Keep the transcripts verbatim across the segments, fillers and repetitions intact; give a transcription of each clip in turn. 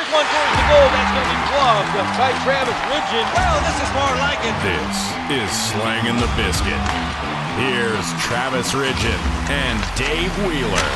one towards the goal. That's going to be blocked by Travis Ridgen. Well, this is more like it. This is Slangin' the Biscuit. Here's Travis Ridgen and Dave Wheeler.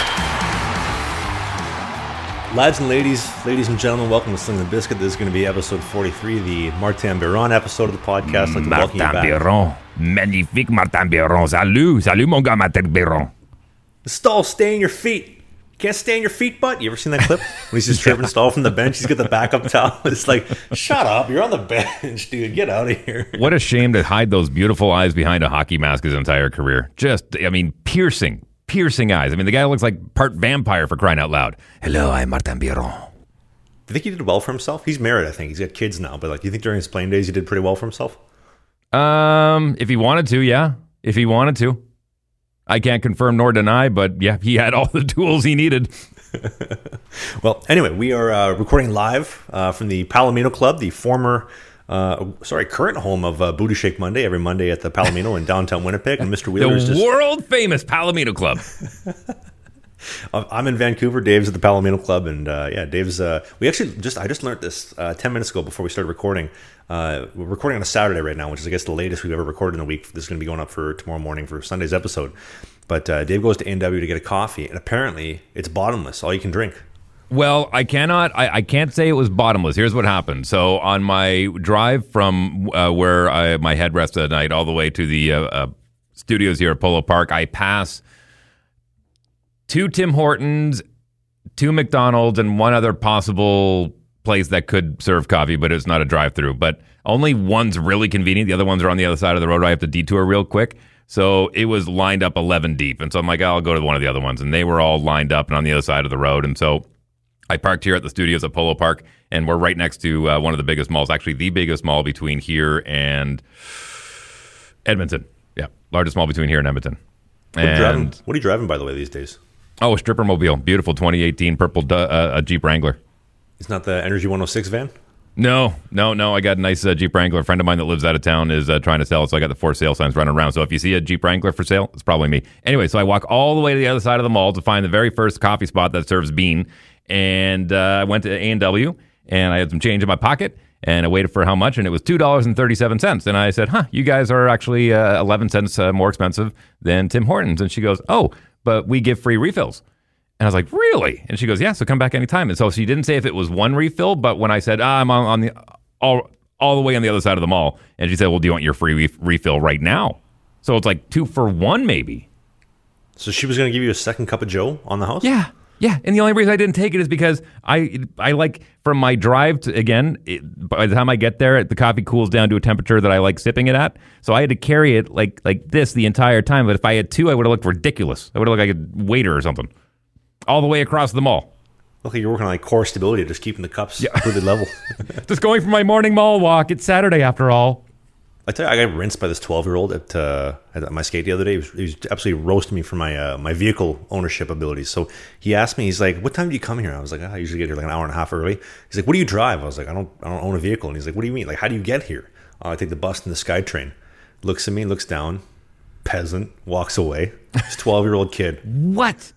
Lads and ladies, ladies and gentlemen, welcome to Slangin' the Biscuit. This is going to be episode forty-three, the Martin Biron episode of the podcast. Like Martin Biron. Magnifique Martin Biron. Salut. Salut, mon gars, Martin Biron. Stahl, stay in your feet. Can't stay in your feet, butt. You ever seen that clip? When he's just tripping Stahl from the bench, he's got the backup towel. It's like, shut up. You're on the bench, dude. Get out of here. What a shame to hide those beautiful eyes behind a hockey mask his entire career. Just, I mean, piercing, piercing eyes. I mean, the guy looks like part vampire, for crying out loud. Hello, I'm Martin Biron. Do you think he did well for himself? He's married, I think. He's got kids now. But like, do you think during his playing days he did pretty well for himself? Um, if he wanted to, yeah. If he wanted to. I can't confirm nor deny, but yeah, he had all the tools he needed. Well, anyway, we are uh, recording live uh, from the Palomino Club, the former, uh, sorry, current home of uh, Booty Shake Monday, every Monday at the Palomino in downtown Winnipeg. And Mister Wheeler is The just... world famous Palomino Club. I'm in Vancouver. Dave's at the Palomino Club, and uh, yeah, Dave's. Uh, we actually just I just learned this uh, ten minutes ago before we started recording. Uh, we're recording on a Saturday right now, which is I guess the latest we've ever recorded in a week. This is going to be going up for tomorrow morning for Sunday's episode. But uh, Dave goes to A and W to get a coffee, and apparently it's bottomless, all you can drink. Well, I cannot. I, I can't say it was bottomless. Here's what happened. So on my drive from uh, where I, my head rests at night all the way to the uh, uh, studios here at Polo Park, I pass two Tim Hortons, two McDonald's, and one other possible place that could serve coffee, but it's not a drive-through. But only one's really convenient. The other ones are on the other side of the road. I have to detour real quick. So it was lined up eleven deep. And so I'm like, I'll go to one of the other ones. And they were all lined up and on the other side of the road. And so I parked here at the studios at Polo Park, and we're right next to uh, one of the biggest malls, actually the biggest mall between here and Edmonton. Yeah, largest mall between here and Edmonton. What are you driving, what are you driving by the way, these days? Oh, a stripper mobile. Beautiful twenty eighteen purple uh, a Jeep Wrangler. It's not the Energy one oh six van? No, no, no. I got a nice uh, Jeep Wrangler. A friend of mine that lives out of town is uh, trying to sell it, so I got the for sale signs running around. So if you see a Jeep Wrangler for sale, it's probably me. Anyway, so I walk all the way to the other side of the mall to find the very first coffee spot that serves bean. And uh, I went to A and W, and I had some change in my pocket, and I waited for how much, and it was two dollars and thirty-seven cents. And I said, huh, you guys are actually uh, eleven cents uh, more expensive than Tim Hortons. And she goes, oh, but we give free refills. And I was like, really? And she goes, yeah, so come back anytime. And so she didn't say if it was one refill, but when I said, ah, I'm on, on the all all the way on the other side of the mall, and she said, well, do you want your free ref- refill right now? So it's like two for one, maybe. So she was going to give you a second cup of Joe on the house? Yeah, yeah. And the only reason I didn't take it is because I, I like, from my drive to, again, it, by the time I get there, the coffee cools down to a temperature that I like sipping it at. So I had to carry it like like this the entire time. But if I had two, I would have looked ridiculous. I would have looked like a waiter or something. All the way across the mall. Look, you're working on like core stability, just keeping the cups yeah. completely level. Just going for my morning mall walk. It's Saturday after all. I tell you, I got rinsed by this twelve-year-old at, uh, at my skate the other day. He was, he was absolutely roasting me for my uh, my vehicle ownership abilities. So he asked me, he's like, "What time do you come here?" I was like, oh, "I usually get here like an hour and a half early." He's like, "What do you drive?" I was like, "I don't I don't own a vehicle." And he's like, "What do you mean? Like, how do you get here?" Oh, I take the bus and the SkyTrain. Looks at me, looks down, peasant, walks away. This twelve-year-old kid. What?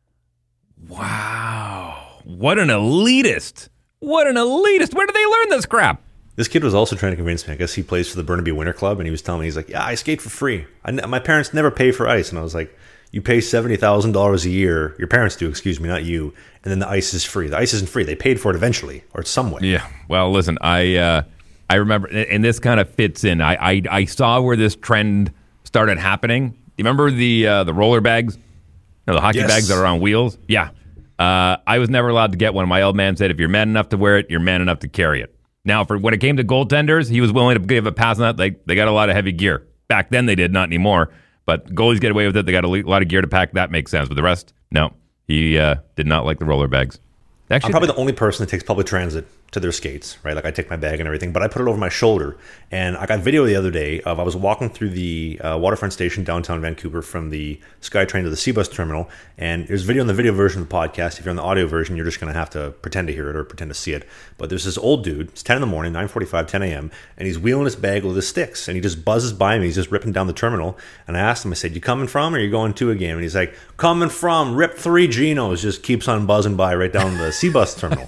Wow. What an elitist. What an elitist. Where did they learn this crap? This kid was also trying to convince me. I guess he plays for the Burnaby Winter Club, and he was telling me, he's like, yeah, I skate for free. I, my parents never pay for ice. And I was like, you pay seventy thousand dollars a year. Your parents do, excuse me, not you. And then the ice is free. The ice isn't free. They paid for it eventually, or some way. Yeah. Well, listen, I uh, I remember, and this kind of fits in. I, I, I saw where this trend started happening. You remember the uh, the roller bags? No, the hockey yes. bags that are on wheels? Yeah. Uh, I was never allowed to get one. My old man said, if you're man enough to wear it, you're man enough to carry it. Now, for when it came to goaltenders, he was willing to give a pass on that. They, they got a lot of heavy gear. Back then they did, not anymore. But goalies get away with it. They got a lot of gear to pack. That makes sense. But the rest, no. He uh, did not like the roller bags. Actually, I'm probably the only person that takes public transit to their skates, right? Like I take my bag and everything, but I put it over my shoulder. And I got video the other day of I was walking through the uh, waterfront station downtown Vancouver from the SkyTrain to the Seabus terminal. And there's video in the video version of the podcast. If you're on the audio version, you're just going to have to pretend to hear it or pretend to see it. But there's this old dude. It's ten in the morning, nine forty-five, ten a.m. And he's wheeling his bag with his sticks. And he just buzzes by me. He's just ripping down the terminal. And I asked him, I said, you coming from or are you going to a game? And he's like, coming from, rip three Genos. Just keeps on buzzing by right down the Seabus terminal.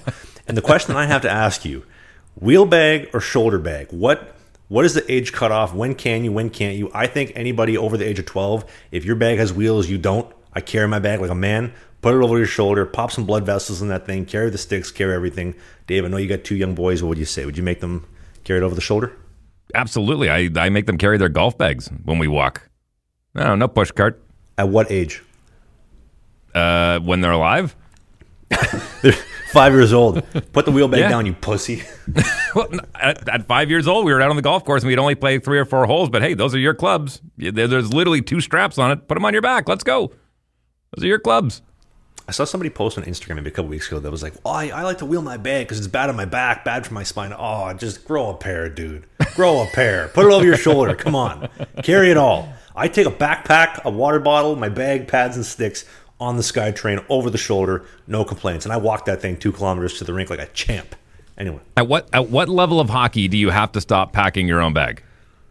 And the question I have to ask you, wheel bag or shoulder bag? What what is the age cutoff? When can you, when can't you? I think anybody over the age of twelve, if your bag has wheels, you don't. I carry my bag like a man. Put it over your shoulder, pop some blood vessels in that thing, carry the sticks, carry everything. Dave, I know you got two young boys. What would you say? Would you make them carry it over the shoulder? Absolutely. I, I make them carry their golf bags when we walk. No, no push cart. At what age? Uh, when they're alive? They're five years old. Put the wheel bag Yeah. down, you pussy. Well, at, at five years old, we were out on the golf course and we'd only play three or four holes. But hey, those are your clubs. There- There's literally two straps on it. Put them on your back. Let's go. Those are your clubs. I saw somebody post on Instagram maybe a couple weeks ago that was like, oh, I, I like to wheel my bag because it's bad on my back, bad for my spine. Oh, just grow a pair, dude. Grow a pair. Put it over your shoulder. Come on. Carry it all. I take a backpack, a water bottle, my bag, pads, and sticks on the SkyTrain over the shoulder. No complaints. And I walked that thing two kilometers to the rink like a champ. Anyway. At what at what level of hockey do you have to stop packing your own bag?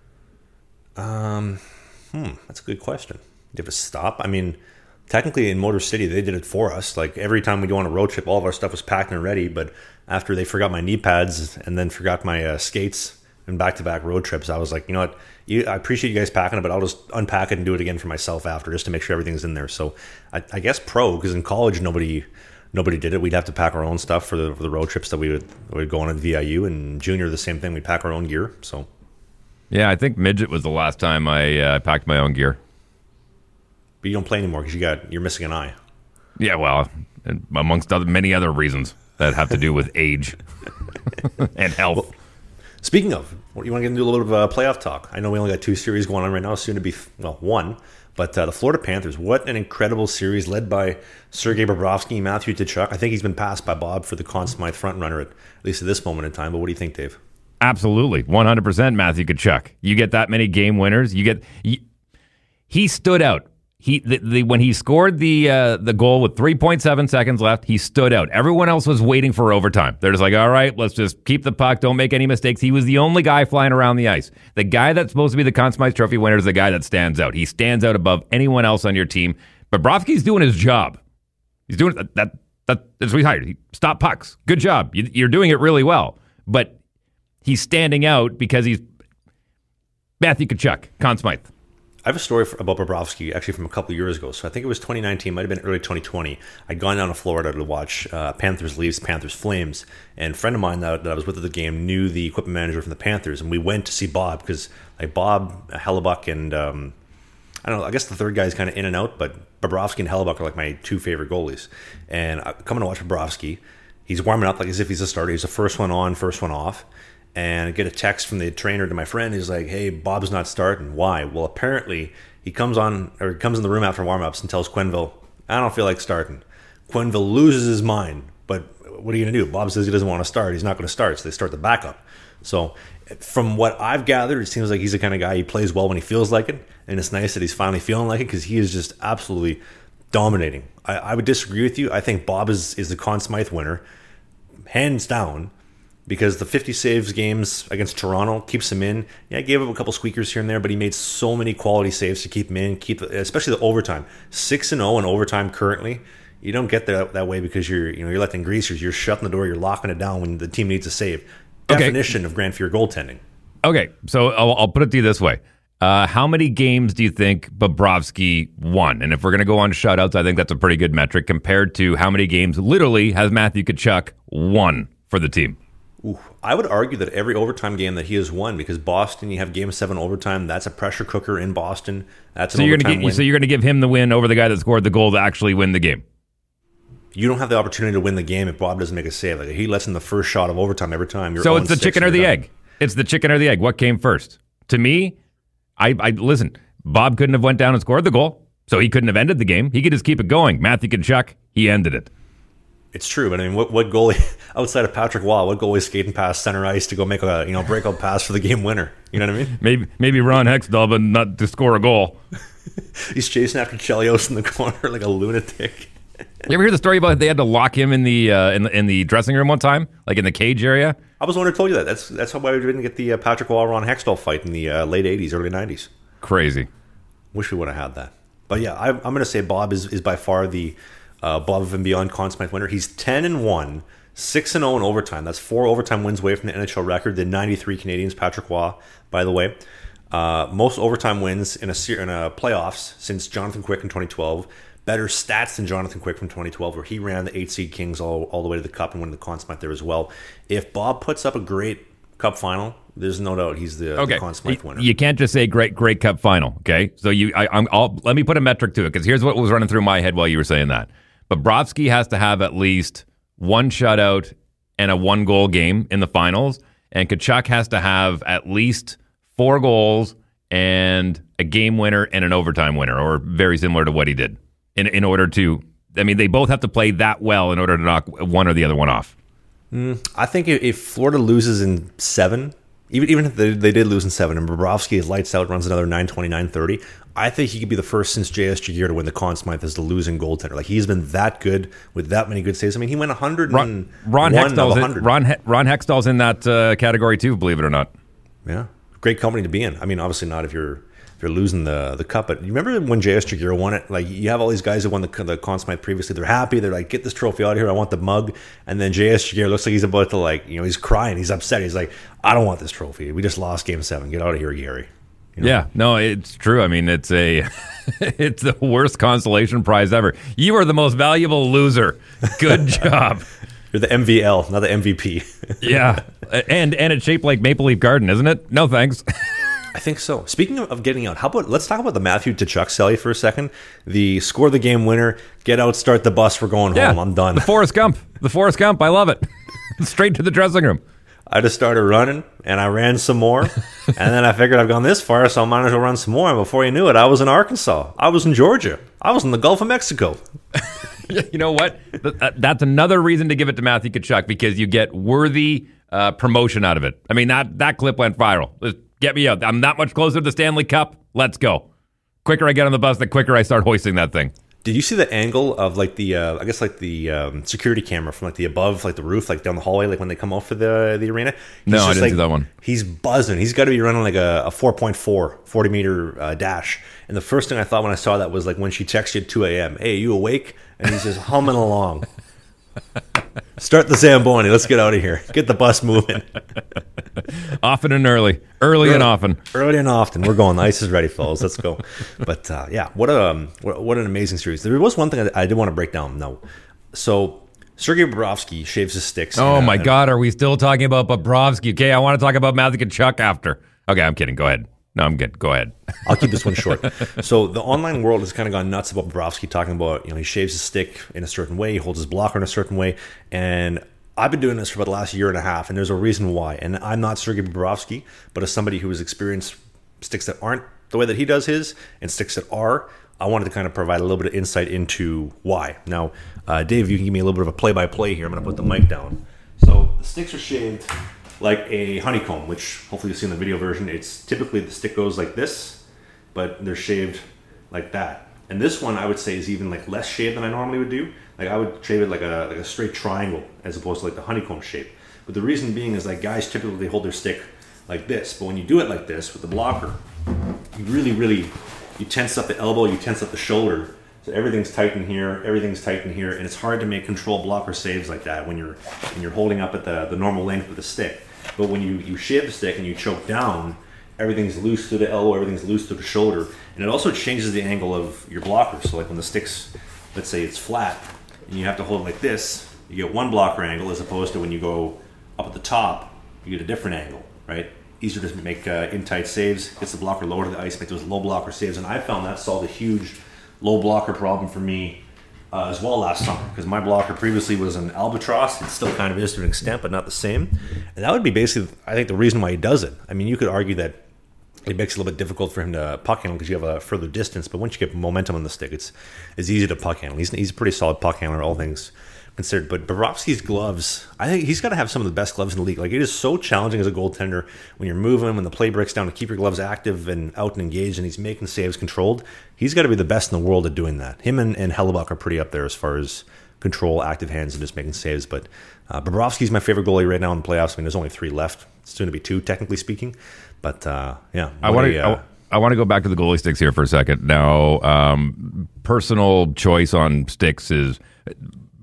Um, hmm, that's a good question. Do you have to stop? I mean, technically in Motor City, they did it for us. Like every time we go on a road trip, all of our stuff was packed and ready. But after they forgot my knee pads and then forgot my uh, skates and back-to-back road trips, I was like, you know what? You, I appreciate you guys packing it, but I'll just unpack it and do it again for myself after, just to make sure everything's in there. So I, I guess pro, because in college nobody nobody did it. We'd have to pack our own stuff for the, for the road trips that we would we would go on at V I U, and junior the same thing. We'd pack our own gear. So Yeah, I think midget was the last time I uh, packed my own gear. but you don't play anymore because you got you're missing an eye. Yeah, well, and amongst other, many other reasons that have to do with age and health. Speaking of, what, you want to get into a little bit of uh, playoff talk? I know we only got two series going on right now, soon to be, well, one. But uh, the Florida Panthers, what an incredible series led by Sergei Bobrovsky, Matthew Tkachuk. I think he's been passed by Bob for the Conn Smythe frontrunner, at, at least at this moment in time. But what do you think, Dave? Absolutely, one hundred percent Matthew Tkachuk. You get that many game winners. You get you, he stood out. He the, the when he scored the uh, the goal with three point seven seconds left, he stood out. Everyone else was waiting for overtime. They're just like, all right, let's just keep the puck. Don't make any mistakes. He was the only guy flying around the ice. The guy that's supposed to be the Conn Smythe Trophy winner is the guy that stands out. He stands out above anyone else on your team. Bobrovsky's doing his job. He's doing that. that, that that's what he's hired. He, stop pucks. Good job. You, you're doing it really well. But he's standing out because he's Matthew Tkachuk, Conn Smythe. I have a story for, about Bobrovsky actually from a couple of years ago. So I think it was twenty nineteen, might have been early twenty twenty. I'd gone down to Florida to watch uh, Panthers Leafs, Panthers Flames. And a friend of mine that, that I was with at the game knew the equipment manager from the Panthers. And we went to see Bob because like Bob, Hellebuck, and um, I don't know, I guess the third guy is kind of in and out. But Bobrovsky and Hellebuck are like my two favorite goalies. And I'm coming to watch Bobrovsky. He's warming up like as if he's a starter. He's the first one on, first one off. And I get a text from the trainer to my friend. He's like, hey, Bob's not starting. Why? Well, apparently he comes on or he comes in the room after warm-ups and tells Quenneville, I don't feel like starting. Quenneville loses his mind. But what are you going to do? Bob says he doesn't want to start. He's not going to start. So they start the backup. So from what I've gathered, it seems like he's the kind of guy, he plays well when he feels like it. And it's nice that he's finally feeling like it because he is just absolutely dominating. I, I would disagree with you. I think Bob is, is the Conn Smythe winner, hands down. Because the fifty saves games against Toronto keeps him in. Yeah, I gave him a couple squeakers here and there, but he made so many quality saves to keep him in, keep especially the overtime. six and oh in overtime currently. You don't get that that way because you're you know you're letting greasers. You're shutting the door. You're locking it down when the team needs a save. Definition okay. of Grand Fear goaltending. Okay, so I'll, I'll put it to you this way: uh, how many games do you think Bobrovsky won? And if we're going to go on shutouts, I think that's a pretty good metric compared to how many games literally has Matthew Tkachuk won for the team. Ooh, I would argue that every overtime game that he has won, because Boston, you have Game Seven overtime. That's a pressure cooker in Boston. That's an so you're overtime gonna get, win. So you're going to give him the win over the guy that scored the goal to actually win the game. You don't have the opportunity to win the game if Bob doesn't make a save. Like he lets in the first shot of overtime every time. You're so it's the chicken or the done. egg. It's the chicken or the egg. What came first? To me, I, I listen. Bob couldn't have went down and scored the goal, so he couldn't have ended the game. He could just keep it going. Matthew Tkachuk, he ended it. It's true, but I mean, what, what goalie outside of Patrick Waugh, what goalie skating past center ice to go make a you know breakout pass for the game winner? You know what I mean? Maybe maybe Ron Hextall, but not to score a goal. He's chasing after Chelios in the corner like a lunatic. You ever hear the story about they had to lock him in the uh, in the in the dressing room one time, like in the cage area? I was the one who told you that. That's that's how we didn't get the uh, Patrick Waugh Ron Hextall fight in the uh, late eighties, early nineties. Crazy. Wish we would have had that. But yeah, I, I'm going to say Bob is is by far the Uh, above and beyond Conn Smythe winner. He's ten and one six and oh in overtime. That's four overtime wins away from the N H L record. The ninety-three Canadians, Patrick Waugh, by the way. Uh, most overtime wins in a in a playoffs since Jonathan Quick in twenty twelve. Better stats than Jonathan Quick from twenty twelve, where he ran the eight seed Kings all, all the way to the Cup and won the Conn Smythe there as well. If Bob puts up a great Cup final, there's no doubt he's the, okay. the Conn Smythe winner. You can't just say great, great Cup final. Okay, so you, I, I'm, I'll let me put a metric to it, because here's what was running through my head while you were saying that. Bobrovsky has to have at least one shutout and a one goal game in the finals, and Tkachuk has to have at least four goals and a game winner and an overtime winner, or very similar to what he did. In in order to, I mean, they both have to play that well in order to knock one or the other one off. Mm, I think if, if Florida loses in seven, even even if they, they did lose in seven, and Bobrovsky is lights out, runs another nine twenty, nine thirty, I think he could be the first since J S Jaguar to win the Conn Smythe as the losing goaltender. Like, he's been that good with that many good saves. I mean, he went one hundred Ron, Ron Hextall's in, Ron, Ron Hextall's in that uh, category too, believe it or not. Yeah, great company to be in. I mean, obviously not if you're if you're losing the the cup, but you remember when J S Jaguar won it? Like, you have all these guys that won the the Conn Smythe previously. They're happy. They're like, get this trophy out of here. I want the mug. And then J S Jaguar looks like he's about to, like, you know, he's crying. He's upset. He's like, I don't want this trophy. We just lost Game Seven. Get out of here, Gary. You know? Yeah, no, it's true. I mean, it's a it's the worst consolation prize ever. You are the most valuable loser. Good job. You're the M V L, not the M V P. Yeah, and and it's shaped like Maple Leaf Garden, isn't it? No thanks. I think so. Speaking of getting out, how about let's talk about the Matthew Tkachuk celly for a second. The score the game winner, get out, start the bus, we're going yeah, home. I'm done. The Forrest Gump. The Forrest Gump. I love it. Straight to the dressing room. I just started running, and I ran some more, and then I figured I've gone this far, so I might as well run some more. And before you knew it, I was in Arkansas. I was in Georgia. I was in the Gulf of Mexico. You know what? That's another reason to give it to Matthew Tkachuk, because you get worthy uh, promotion out of it. I mean, that, that clip went viral. Just get me out. I'm that much closer to the Stanley Cup. Let's go. Quicker I get on the bus, the quicker I start hoisting that thing. Did you see the angle of, like, the, uh, I guess, like, the um, security camera from, like, the above, like, the roof, like, down the hallway, like, when they come out for the the arena? He's no, I didn't like, see that one. He's buzzing. He's got to be running, like, a, a four point four, forty-meter uh, dash. And the first thing I thought when I saw that was, like, when she texts you at two a.m., hey, you awake? And he's just humming along. Start the Zamboni. Let's get out of here. Get the bus moving. Often and early. Early, early and often. Early and often. We're going. The ice is ready, fellas. Let's go. But, uh, yeah, what a um, what, what an amazing series. There was one thing I, I did want to break down. No. So, Sergei Bobrovsky shaves his sticks. Oh, a, my God. Are we still talking about Bobrovsky? Okay, I want to talk about Matthew Tkachuk after. Okay, I'm kidding. Go ahead. No, I'm good. Go ahead. I'll keep this one short. So the online world has kind of gone nuts about Bobrovsky, talking about, you know, he shaves his stick in a certain way, he holds his blocker in a certain way, and I've been doing this for about the last year and a half, and there's a reason why. And I'm not Sergei Bobrovsky, but as somebody who has experienced sticks that aren't the way that he does his, and sticks that are, I wanted to kind of provide a little bit of insight into why. Now, uh, Dave, you can give me a little bit of a play-by-play here. I'm going to put the mic down. So the sticks are shaved like a honeycomb, which hopefully you'll see in the video version. It's typically the stick goes like this, but they're shaved like that. And this one I would say is even like less shaved than I normally would do. Like, I would shave it like a like a straight triangle as opposed to like the honeycomb shape. But the reason being is, like, guys typically they hold their stick like this, but when you do it like this with the blocker, you really, really, you tense up the elbow, you tense up the shoulder. So everything's tight in here, everything's tight in here, and it's hard to make control blocker saves like that when you're when you're holding up at the, the normal length of the stick. But when you, you shave the stick and you choke down, everything's loose to the elbow, everything's loose to the shoulder, and it also changes the angle of your blocker. So, like, when the stick's, let's say it's flat, and you have to hold it like this, you get one blocker angle, as opposed to when you go up at the top, you get a different angle, right? Easier to make uh, in-tight saves, gets the blocker lower to the ice, make those low blocker saves, and I found that solved a huge low blocker problem for me uh, as well last summer, because my blocker previously was an albatross. It still kind of is to an extent, but not the same. And that would be basically, I think, the reason why he does it. I mean, you could argue that it makes it a little bit difficult for him to puck handle because you have a further distance, but once you get momentum on the stick, it's it's easy to puck handle. He's, he's a pretty solid puck handler, all things considered. But Bobrovsky's gloves, I think he's got to have some of the best gloves in the league. Like, it is so challenging as a goaltender when you're moving, when the play breaks down, to keep your gloves active and out and engaged, and he's making saves controlled. He's got to be the best in the world at doing that. Him and, and Hellebuck are pretty up there as far as control, active hands, and just making saves. But uh, Bobrovsky's my favorite goalie right now in the playoffs. I mean, there's only three left. It's soon to be two, technically speaking. But uh, yeah, I want to. Uh, I want to go back to the goalie sticks here for a second. Now, um, personal choice on sticks is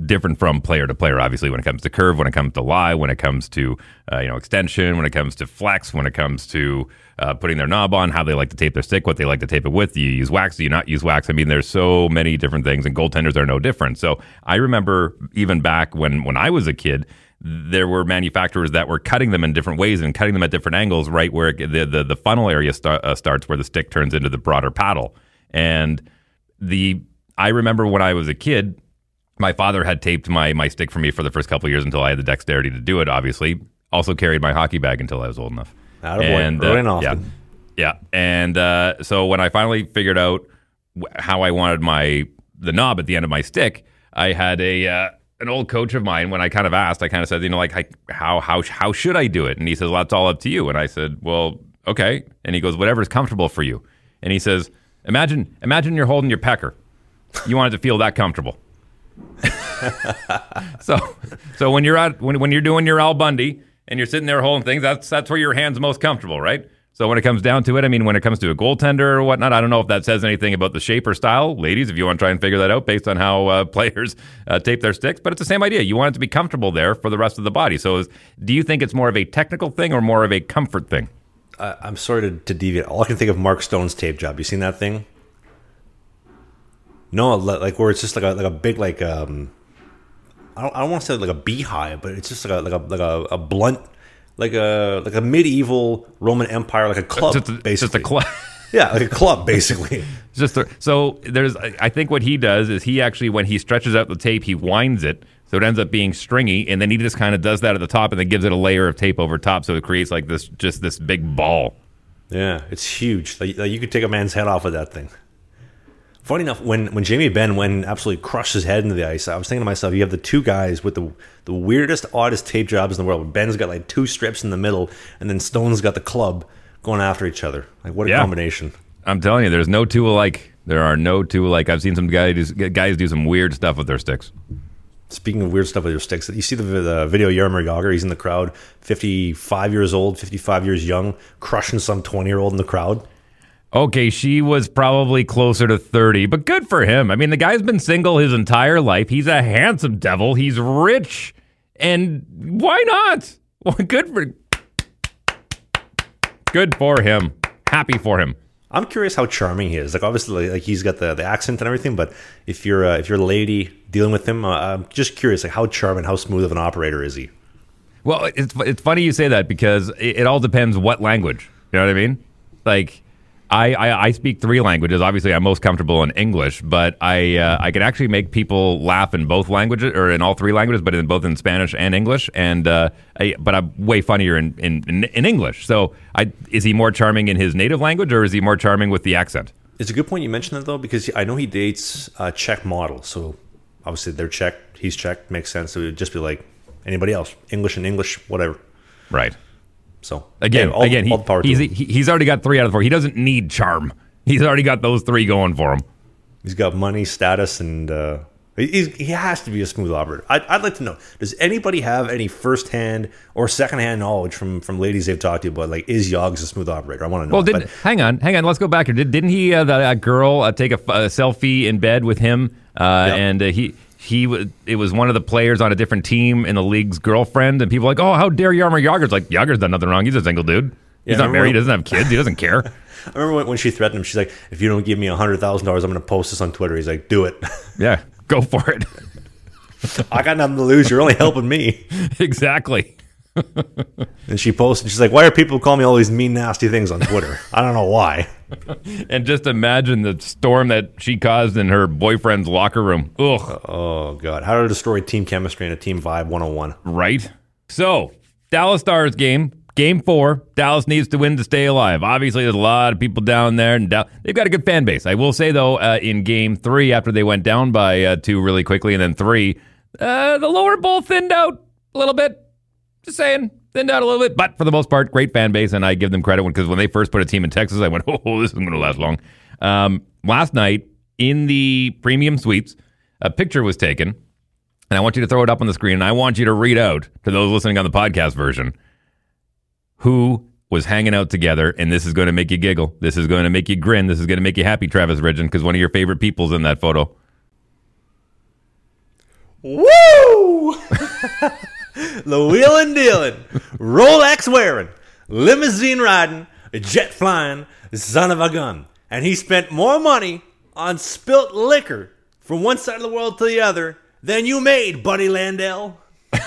different from player to player, obviously, when it comes to curve, when it comes to lie, when it comes to uh, you know extension, when it comes to flex, when it comes to uh, putting their knob on, how they like to tape their stick, what they like to tape it with. Do you use wax? Do you not use wax? I mean, there's so many different things, and goaltenders are no different. So I remember even back when, when I was a kid, there were manufacturers that were cutting them in different ways and cutting them at different angles, right where it, the, the the funnel area start, uh, starts, where the stick turns into the broader paddle. And the I remember when I was a kid, my father had taped my my stick for me for the first couple of years until I had the dexterity to do it, obviously. Also carried my hockey bag until I was old enough. Attaboy. And uh, and often. Yeah, yeah. And uh, so when I finally figured out how I wanted my the knob at the end of my stick, I had a uh, an old coach of mine. When I kind of asked, I kind of said, you know, like how how how should I do it? And he says, well, that's all up to you. And I said, well, okay. And he goes, whatever's comfortable for you. And he says, imagine imagine you're holding your pecker. You want it to feel that comfortable. so so when you're at when when you're doing your Al Bundy and you're sitting there holding things, that's that's where your hand's most comfortable, right? So when it comes down to it, I mean, when it comes to a goaltender or whatnot, I don't know if that says anything about the shape or style. Ladies, if you want to try and figure that out based on how uh, players uh, tape their sticks, but it's the same idea. You want it to be comfortable there for the rest of the body. So is, do you think it's more of a technical thing or more of a comfort thing? Uh, I'm sorry to, to deviate. All I can think of Mark Stone's tape job. You seen that thing? No, like where it's just like a like a big like um, I don't I don't want to say like a beehive, but it's just like a like a like a, a blunt. Like a like a medieval Roman Empire, like a club, just a, basically. Just a club. Yeah, like a club, basically. just a, so there's. I think what he does is he actually, when he stretches out the tape, he winds it, so it ends up being stringy, and then he just kind of does that at the top, and then gives it a layer of tape over top, so it creates like this, just this big ball. Yeah, it's huge. Like, like you could take a man's head off with that thing. Funny enough, when, when Jamie Benn went and absolutely crushed his head into the ice, I was thinking to myself, you have the two guys with the the weirdest, oddest tape jobs in the world. Ben's got like two strips in the middle, and then Stone's got the club going after each other. Like, what a yeah. combination. I'm telling you, there's no two alike. There are no two alike. I've seen some guys, guys do some weird stuff with their sticks. Speaking of weird stuff with your sticks, you see the, the video of Jaromir Jagr. He's in the crowd, fifty-five years old, fifty-five years young, crushing some twenty-year-old in the crowd. Okay, she was probably closer to thirty, but good for him. I mean, the guy's been single his entire life. He's a handsome devil. He's rich. And why not? Well, good for good for him. Happy for him. I'm curious how charming he is. Like, obviously, like he's got the, the accent and everything, but if you're uh, if you're a lady dealing with him, uh, I'm just curious, like how charming, how smooth of an operator is he? Well, it's it's funny you say that because it, it all depends what language. You know what I mean? Like, I, I, I speak three languages. Obviously, I'm most comfortable in English, but I uh, I can actually make people laugh in both languages, or in all three languages, but in both in Spanish and English. And uh, I, but I'm way funnier in, in, in, in English. So, I, is he more charming in his native language, or is he more charming with the accent? It's a good point you mentioned that, though, because I know he dates uh, Czech models. So, obviously, they're Czech, he's Czech, makes sense. So it would just be like anybody else, English and English, whatever. Right. So again, yeah, all, again, he, all the power he's to him. he, he's already got three out of the four. He doesn't need charm. He's already got those three going for him. He's got money, status, and uh, he's, he has to be a smooth operator. I'd, I'd like to know: does anybody have any firsthand or secondhand knowledge from, from ladies they've talked to about, like, is Yogs a smooth operator? I want to know. Well, didn't, but, hang on, hang on. Let's go back here. Did, didn't he? Uh, that, that girl uh, take a, a selfie in bed with him, uh, yep. and uh, he. He was. It was one of the players on a different team in the league's girlfriend, and people were like, "Oh, how dare Jaromir Jagr?" It's like, Jagr's done nothing wrong. He's a single dude. He's yeah, not married. When, he doesn't have kids. He doesn't care. I remember when, when she threatened him. She's like, "If you don't give me a hundred thousand dollars, I'm going to post this on Twitter." He's like, "Do it." Yeah, go for it. I got nothing to lose. You're only helping me. Exactly. And she posted, she's like, "Why are people calling me all these mean, nasty things on Twitter? I don't know why." And just imagine the storm that she caused in her boyfriend's locker room. Ugh. Oh, God. How to destroy team chemistry and a team vibe one oh one. Right. So, Dallas Stars game, game four. Dallas needs to win to stay alive. Obviously, there's a lot of people down there, and Dal- they've got a good fan base. I will say, though, uh, in game three, after they went down by uh, two really quickly, and then three, uh, the lower bowl thinned out a little bit. Just saying, thinned out a little bit, but for the most part, great fan base, and I give them credit because when they first put a team in Texas, I went, oh, this isn't going to last long. Um, last night, in the premium suites, a picture was taken, and I want you to throw it up on the screen, and I want you to read out to those listening on the podcast version who was hanging out together, and this is going to make you giggle. This is going to make you grin. This is going to make you happy, Travis Ridgen, because one of your favorite people's in that photo. Woo! The wheelin' dealin', Rolex wearing, limousine riding, jet flying, son of a gun. And he spent more money on spilt liquor from one side of the world to the other than you made, Buddy Landell.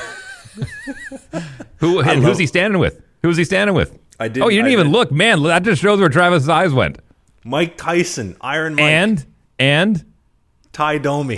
Who and who's he standing with? Who's he standing with? I didn't, oh, you didn't I even didn't. look. Man, that just shows where Travis' eyes went. Mike Tyson, Iron Mike. And, and? Ty Domi.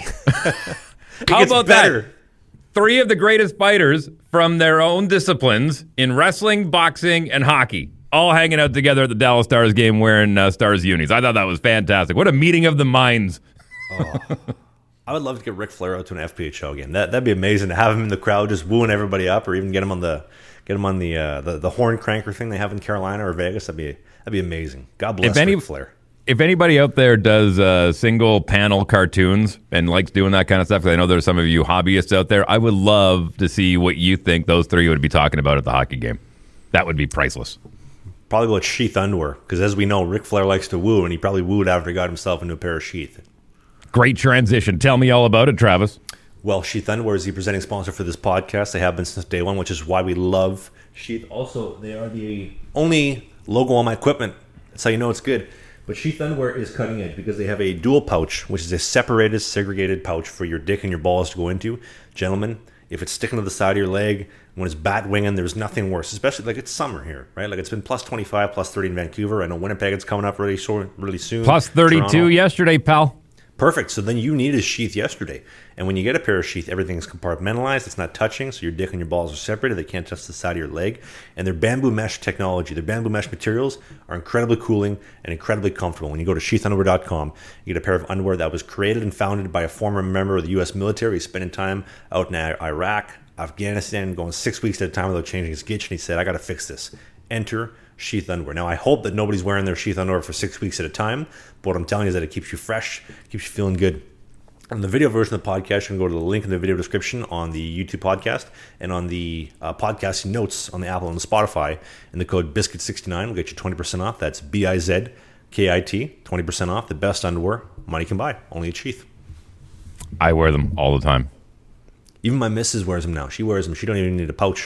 How gets about better. that? Three of the greatest fighters from their own disciplines in wrestling, boxing, and hockey, all hanging out together at the Dallas Stars game wearing uh, Stars unis. I thought that was fantastic. What a meeting of the minds. Oh, I would love to get Ric Flair out to an F P H L game. That that'd be amazing to have him in the crowd just wooing everybody up, or even get him on the get him on the uh, the, the horn cranker thing they have in Carolina or Vegas. That'd be that'd be amazing. God bless If any- Ric Flair. If anybody out there does uh, single panel cartoons and likes doing that kind of stuff, because I know there's some of you hobbyists out there, I would love to see what you think those three would be talking about at the hockey game. That would be priceless. Probably about sheath underwear, because as we know, Ric Flair likes to woo, and he probably wooed after he got himself into a pair of sheath. Great transition. Tell me all about it, Travis. Well, Sheath Underwear is the presenting sponsor for this podcast. They have been since day one, which is why we love Sheath. Also, they are the only logo on my equipment. That's how you know it's good. But Sheath Underwear is cutting edge because they have a dual pouch, which is a separated, segregated pouch for your dick and your balls to go into. Gentlemen, if it's sticking to the side of your leg, when it's bat winging, there's nothing worse. Especially, like, it's summer here, right? Like, it's been plus twenty-five, plus thirty in Vancouver. I know Winnipeg is coming up really short, really soon. Plus thirty-two Toronto. yesterday, pal. Perfect. So then you need a sheath yesterday. And when you get a pair of sheath, everything's compartmentalized. It's not touching, so your dick and your balls are separated. They can't touch the side of your leg. And their bamboo mesh technology, their bamboo mesh materials are incredibly cooling and incredibly comfortable. When you go to sheath underwear dot com, you get a pair of underwear that was created and founded by a former member of the U S military. He's spending time out in Iraq, Afghanistan, going six weeks at a time without changing his gitch. And he said, I got to fix this. Enter Sheath Underwear. Now, I hope that nobody's wearing their Sheath Underwear for six weeks at a time, but what I'm telling you is that it keeps you fresh, keeps you feeling good. On the video version of the podcast, you can go to the link in the video description on the YouTube podcast, and on the uh, podcast notes on the Apple and the Spotify, and the code biscuit sixty-nine will get you twenty percent off. That's B I Z K I T, twenty percent off. The best underwear money can buy, only at Sheath. I wear them all the time. Even my missus wears them now. She wears them. She don't even need a pouch.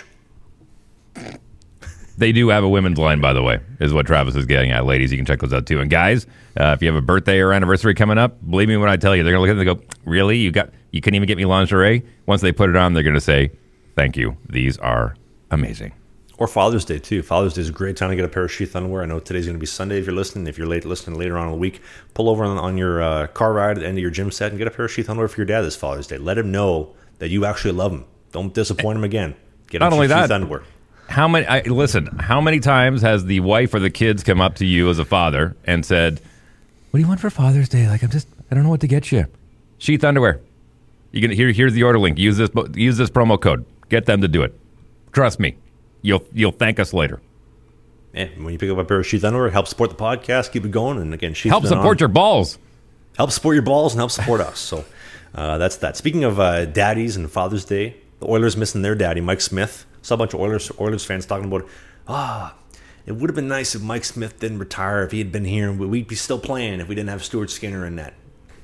They do have a women's line, by the way, is what Travis is getting at. Ladies, you can check those out too. And guys, uh, if you have a birthday or anniversary coming up, believe me when I tell you, they're going to look at it and go, really? You got? You couldn't even get me lingerie? Once they put it on, they're going to say, thank you. These are amazing. Or Father's Day, too. Father's Day is a great time to get a pair of Sheath underwear. I know today's going to be Sunday if you're listening. If you're late listening later on in the week, pull over on, on your uh, car ride at the end of your gym set and get a pair of Sheath underwear for your dad this Father's Day. Let him know that you actually love him. Don't disappoint him again. Get him Not only Sheath that, underwear. How many? I, listen, how many times has the wife or the kids come up to you as a father and said, "What do you want for Father's Day? Like, I'm just, I don't know what to get you." Sheath underwear. You can here. Here's the order link. Use this. Use this promo code. Get them to do it. Trust me, you'll you'll thank us later. And when you pick up a pair of Sheath underwear, help support the podcast, keep it going, and again, Sheath Help support on. your balls. Help support your balls and help support us. So uh, that's that. Speaking of uh, daddies and Father's Day, the Oilers missing their daddy, Mike Smith. Saw a bunch of Oilers Oilers fans talking about, ah, it would have been nice if Mike Smith didn't retire, if he had been here, and we'd be still playing if we didn't have Stuart Skinner in net.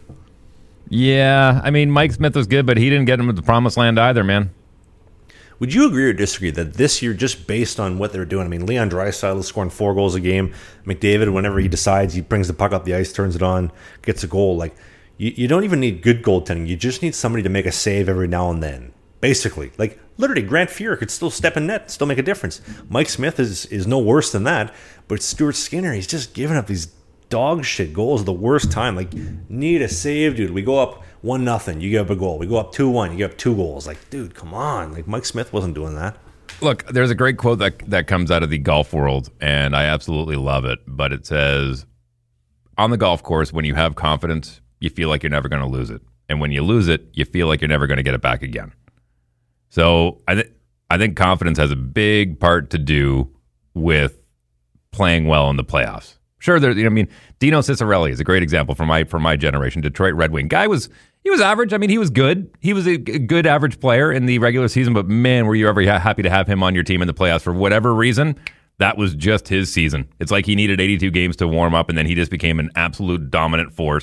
Yeah, I mean, Mike Smith was good, but he didn't get him to the promised land either, man. Would you agree or disagree that this year, just based on what they're doing, I mean, Leon Draisaitl is scoring four goals a game. McDavid, whenever he decides, he brings the puck up the ice, turns it on, gets a goal. Like, you, you don't even need good goaltending. You just need somebody to make a save every now and then. Basically, like literally, Grant Fuhr could still step in net, still make a difference. Mike Smith is is no worse than that, but Stuart Skinner, he's just giving up these dog shit goals at the worst time. Like, need a save, dude. We go up one nothing, you give up a goal. We go up two one, you give up two goals. Like, dude, come on. Like, Mike Smith wasn't doing that. Look, there's a great quote that that comes out of the golf world, and I absolutely love it. But it says, on the golf course, when you have confidence, you feel like you're never going to lose it, and when you lose it, you feel like you're never going to get it back again. So I think I think confidence has a big part to do with playing well in the playoffs. Sure, there. You know, I mean, Dino Ciccarelli is a great example from my from my generation. Detroit Red Wing guy was he was average. I mean, he was good. He was a good average player in the regular season. But man, were you ever ha- happy to have him on your team in the playoffs for whatever reason? That was just his season. It's like he needed eighty-two games to warm up, and then he just became an absolute dominant force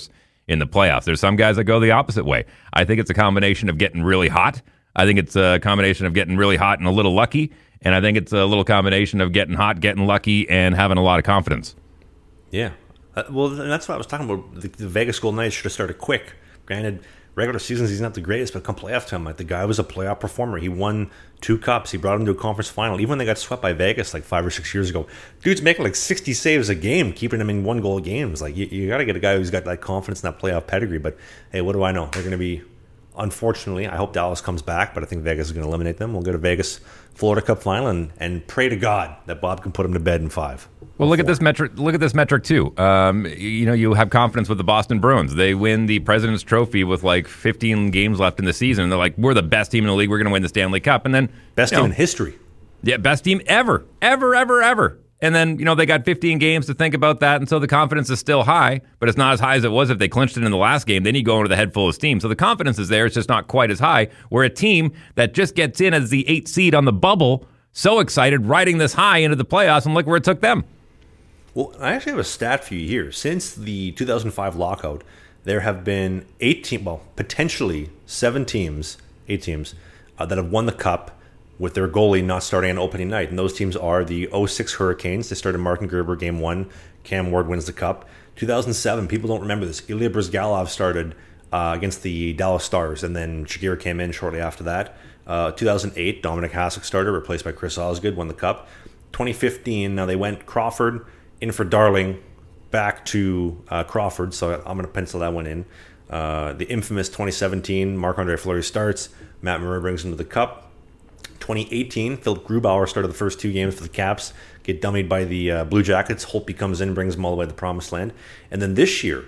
in the playoffs. There's some guys that go the opposite way. I think it's a combination of getting really hot. I think it's a combination of getting really hot and a little lucky. And I think it's a little combination of getting hot, getting lucky, and having a lot of confidence. Yeah. Uh, well, that's what I was talking about. The, the Vegas Golden Knights should have started quick. Granted, regular seasons, he's not the greatest, but come playoff time, like the guy was a playoff performer. He won two cups. He brought him to a conference final. Even when they got swept by Vegas like five or six years ago, dude's making like sixty saves a game, keeping them in one goal games. Like you, you got to get a guy who's got that confidence in that playoff pedigree. But hey, what do I know? They're going to be, unfortunately, I hope Dallas comes back, but I think Vegas is going to eliminate them. We'll go to Vegas Florida Cup final and, and pray to God that Bob can put him to bed in five. Well, look at this metric. Look at this metric too. Um, you know, you have confidence with the Boston Bruins. They win the President's Trophy with like fifteen games left in the season. And they're like, we're the best team in the league. We're going to win the Stanley Cup. And then best team know, in history. Yeah, best team ever, ever, ever, ever. And then you know they got fifteen games to think about that, and so the confidence is still high, but it's not as high as it was if they clinched it in the last game. Then you go into the head full of steam. So the confidence is there. It's just not quite as high. We're a team that just gets in as the eighth seed on the bubble, so excited, riding this high into the playoffs, and look where it took them. Well, I actually have a stat for you here. Since the two thousand five lockout, there have been eight teams, well, potentially seven teams, eight teams, uh, that have won the Cup with their goalie not starting on opening night. And those teams are the oh six Hurricanes. They started Martin Gerber game one. Cam Ward wins the Cup. two thousand seven, people don't remember this. Ilya Bryzgalov started uh, against the Dallas Stars, and then Shakir came in shortly after that. Uh, two thousand eight, Dominic Hasek started, replaced by Chris Osgood, won the Cup. twenty fifteen, now they went Crawford in for Darling, back to uh, Crawford, so I'm going to pencil that one in. Uh, the infamous twenty seventeen, Marc-Andre Fleury starts. Matt Murray brings him to the Cup. twenty eighteen, Philip Grubauer started the first two games for the Caps, get dummied by the uh, Blue Jackets. Holtby comes in, brings them all the way to the Promised Land. And then this year,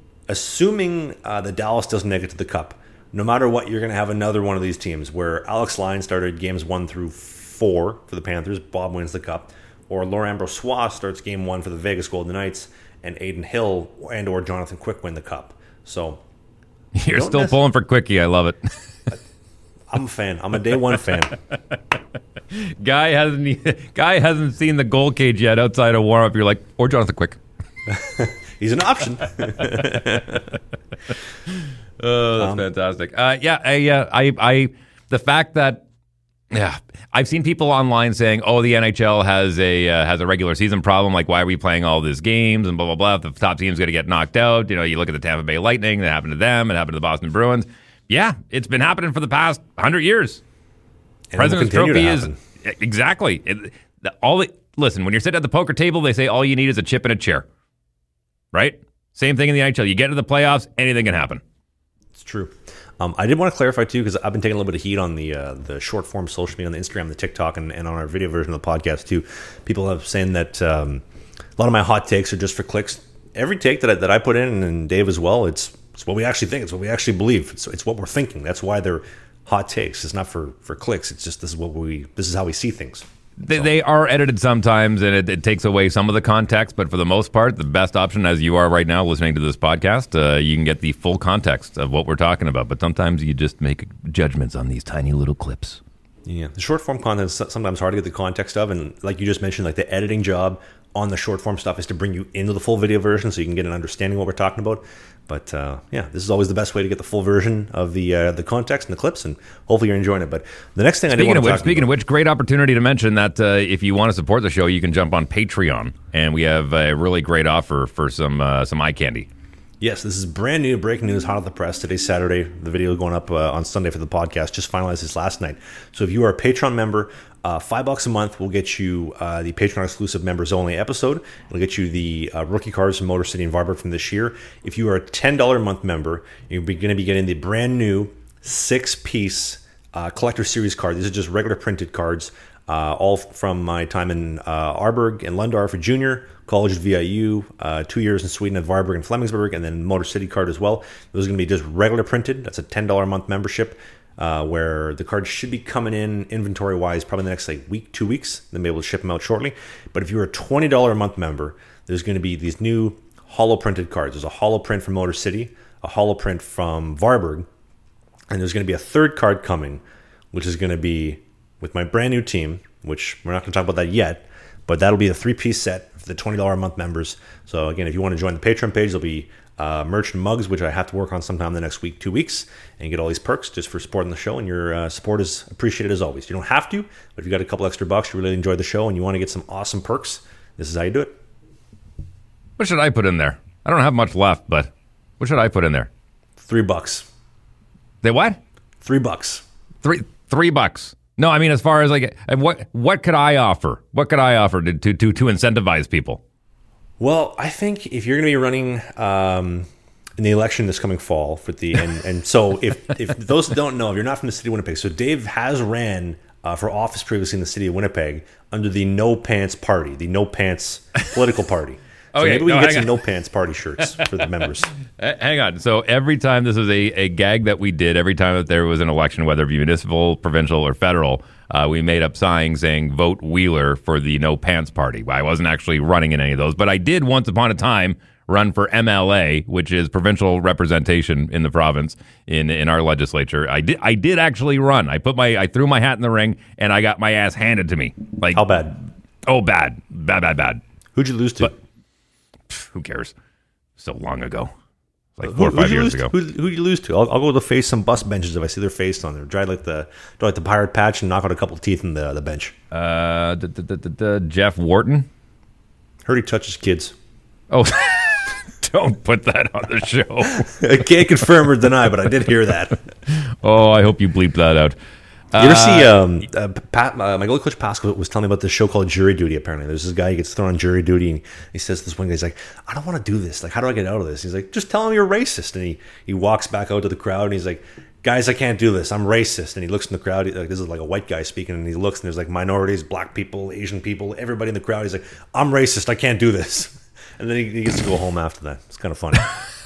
assuming uh, that Dallas doesn't make it to the Cup, no matter what, you're going to have another one of these teams where Alex Lyon started games one through four for the Panthers. Bob wins the Cup. Or Laurent Brossoit starts game one for the Vegas Golden Knights, and Aiden Hill and or Jonathan Quick win the Cup. So you're still pulling for Quickie. I love it. I'm a fan. I'm a day one fan. Guy hasn't guy hasn't seen the goal cage yet outside of warm up. You're like, or Jonathan Quick. He's an option. Oh, that's um, fantastic. Uh, yeah, I, uh, I, I, the fact that, yeah, I've seen people online saying, "Oh, the N H L has a uh, has a regular season problem. Like, why are we playing all these games and blah blah blah? If the top team's going to get knocked out." You know, you look at the Tampa Bay Lightning. That happened to them. It happened to the Boston Bruins. Yeah, it's been happening for the past hundred years. And President's Trophy is exactly it, the, all. The, listen, when you're sitting at the poker table, they say all you need is a chip and a chair. Right? Same thing in the N H L. You get to the playoffs, anything can happen. It's true. Um, I did want to clarify, too, because I've been taking a little bit of heat on the uh, the short-form social media, on the Instagram, the TikTok, and, and on our video version of the podcast, too. People have saying that um, a lot of my hot takes are just for clicks. Every take that I, that I put in, and Dave as well, it's it's what we actually think. It's what we actually believe. It's, it's what we're thinking. That's why they're hot takes. It's not for, for clicks. It's just this is what we this is how we see things. They, so. they are edited sometimes, and it, it takes away some of the context. But for the most part, the best option, as you are right now listening to this podcast, uh, you can get the full context of what we're talking about. But sometimes you just make judgments on these tiny little clips. Yeah, the short form content is sometimes hard to get the context of, and like you just mentioned, like the editing job on the short form stuff is to bring you into the full video version so you can get an understanding of what we're talking about. But uh, yeah, this is always the best way to get the full version of the uh, the context and the clips, and hopefully you're enjoying it. But the next thing speaking I did want of to which, talk speaking about, of which, great opportunity to mention that uh, if you want to support the show, you can jump on Patreon, and we have a really great offer for some uh, some eye candy. Yes, this is brand new breaking news, hot off the press. Today's Saturday. The video going up uh, on Sunday for the podcast. Just finalized this last night. So if you are a Patreon member, uh, five bucks a month will get you uh, the Patreon exclusive members only episode. It'll get you the uh, rookie cards from Motor City and Varberg from this year. If you are a ten dollars a month member, you're going to be getting the brand new six piece uh, collector series card. These are just regular printed cards. Uh, all from my time in uh, Arberg and Lundar for junior, college at V I U, uh, two years in Sweden at Varberg and Flemingsburg, and then Motor City card as well. Those are going to be just regular printed. That's a ten dollars a month membership uh, where the cards should be coming in inventory-wise probably in the next like week, two weeks. Then be able to ship them out shortly. But if you're a twenty dollars a month member, there's going to be these new holo printed cards. There's a holo print from Motor City, a holo print from Varberg, and there's going to be a third card coming, which is going to be with my brand new team, which we're not going to talk about that yet, but that'll be a three-piece set for the twenty dollars a month members. So again, if you want to join the Patreon page, there'll be uh, merch and mugs, which I have to work on sometime in the next week, two weeks, and you get all these perks just for supporting the show, and your uh, support is appreciated as always. You don't have to, but if you got a couple extra bucks, you really enjoyed the show, and you want to get some awesome perks, this is how you do it. What should I put in there? I don't have much left, but what should I put in there? Three bucks. They what? Three bucks. Three three bucks. No, I mean as far as like what what could I offer? What could I offer to to to, to incentivize people? Well, I think if you're going to be running um, in the election this coming fall for the and, and so if if those that don't know, if you're not from the city of Winnipeg, so Dave has ran uh, for office previously in the city of Winnipeg under the No Pants Party, the No Pants political party. So okay, maybe we no, can get some on. No Pants Party shirts for the members. Hang on. So every time this was a, a gag that we did, every time that there was an election, whether it be municipal, provincial, or federal, uh, we made up signs saying vote Wheeler for the No Pants Party. I wasn't actually running in any of those, but I did once upon a time run for M L A, which is provincial representation in the province in in our legislature. I did I did actually run. I put my I threw my hat in the ring and I got my ass handed to me. Like How bad? Oh, bad, bad, bad, bad. Who'd you lose to? But, who cares? So long ago. Like Who- four or who'd five you years lose to? ago. Who who'd you lose to? I'll, I'll go to face some bus benches if I see their face on there. Drive like the drive like the pirate patch and knock out a couple teeth in the the bench. Uh, d- d- d- d- d- Jeff Wharton. Heard he touches kids. Oh, don't put that on the show. I can't confirm or deny, but I did hear that. Oh, I hope you bleep that out. You ever see um, uh, Pat, uh, my goalie coach Pascal was telling me about this show called Jury Duty. Apparently, there's this guy who gets thrown on jury duty, and he says to this one guy, he's like, "I don't want to do this. Like, how do I get out of this?" He's like, "Just tell him you're racist." And he he walks back out to the crowd, and he's like, "Guys, I can't do this. I'm racist." And he looks in the crowd. He, like, this is like a white guy speaking, and he looks, and there's like minorities, black people, Asian people, everybody in the crowd. He's like, "I'm racist. I can't do this." And then he, he gets to go home after that. It's kind of funny.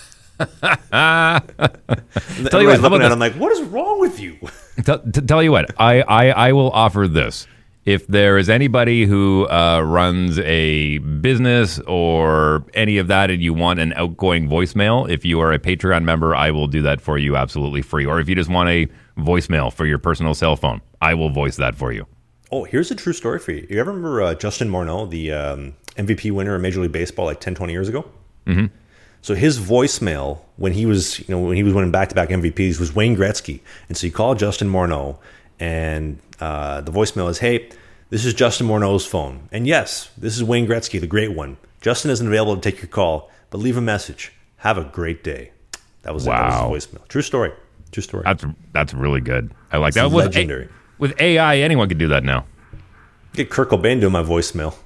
Tell you what, how about looking at this? him like, "What is wrong with you?" Tell, to tell you what, I, I, I will offer this. If there is anybody who uh, runs a business or any of that and you want an outgoing voicemail, if you are a Patreon member, I will do that for you absolutely free. Or if you just want a voicemail for your personal cell phone, I will voice that for you. Oh, here's a true story for you. You ever remember uh, Justin Morneau, the um, M V P winner of Major League Baseball, like ten, twenty years ago? Mm-hmm. So his voicemail when he was, you know, when he was winning back-to-back M V Ps was Wayne Gretzky. And so you call Justin Morneau, and uh, the voicemail is, "Hey, this is Justin Morneau's phone. And yes, this is Wayne Gretzky, the great one. Justin isn't available to take your call, but leave a message. Have a great day." That was, Wow. it. That was his voicemail. True story. True story. That's that's really good. I like It's that. With legendary. A, with A I, anyone could do that now. Get Kurt Cobain doing my voicemail.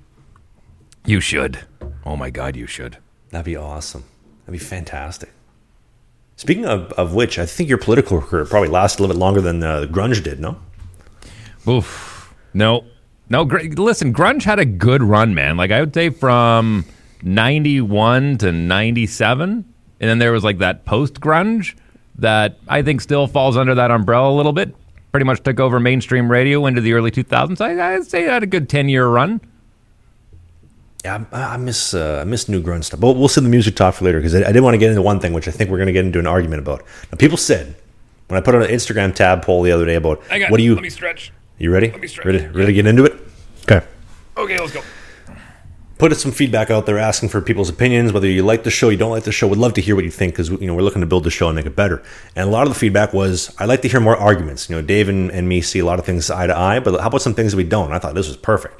You should. Oh my God, you should. That'd be awesome. That'd be fantastic. Speaking of, of which, I think your political career probably lasted a little bit longer than uh, grunge did, no? Oof. No. No, gr- listen, grunge had a good run, man. Like, I would say from ninety-one to ninety-seven. And then there was like that post-grunge that I think still falls under that umbrella a little bit. Pretty much took over mainstream radio into the early two thousands. I, I'd say it had a good ten-year run. Yeah, I, I miss uh, I miss new grunge stuff. But we'll save the music talk for later because I, I did want to get into one thing, which I think we're going to get into an argument about. Now, people said, when I put out an Instagram tab poll the other day about, Hang on, what do you... let me stretch. You ready? Let me stretch. Ready, ready to get into it? Okay. Okay, let's go. Put some feedback out there asking for people's opinions, whether you like the show, you don't like the show. We'd love to hear what you think because, you know, we're looking to build the show and make it better. And a lot of the feedback was, I'd like to hear more arguments. You know, Dave and, and me see a lot of things eye to eye, but how about some things that we don't? I thought this was perfect.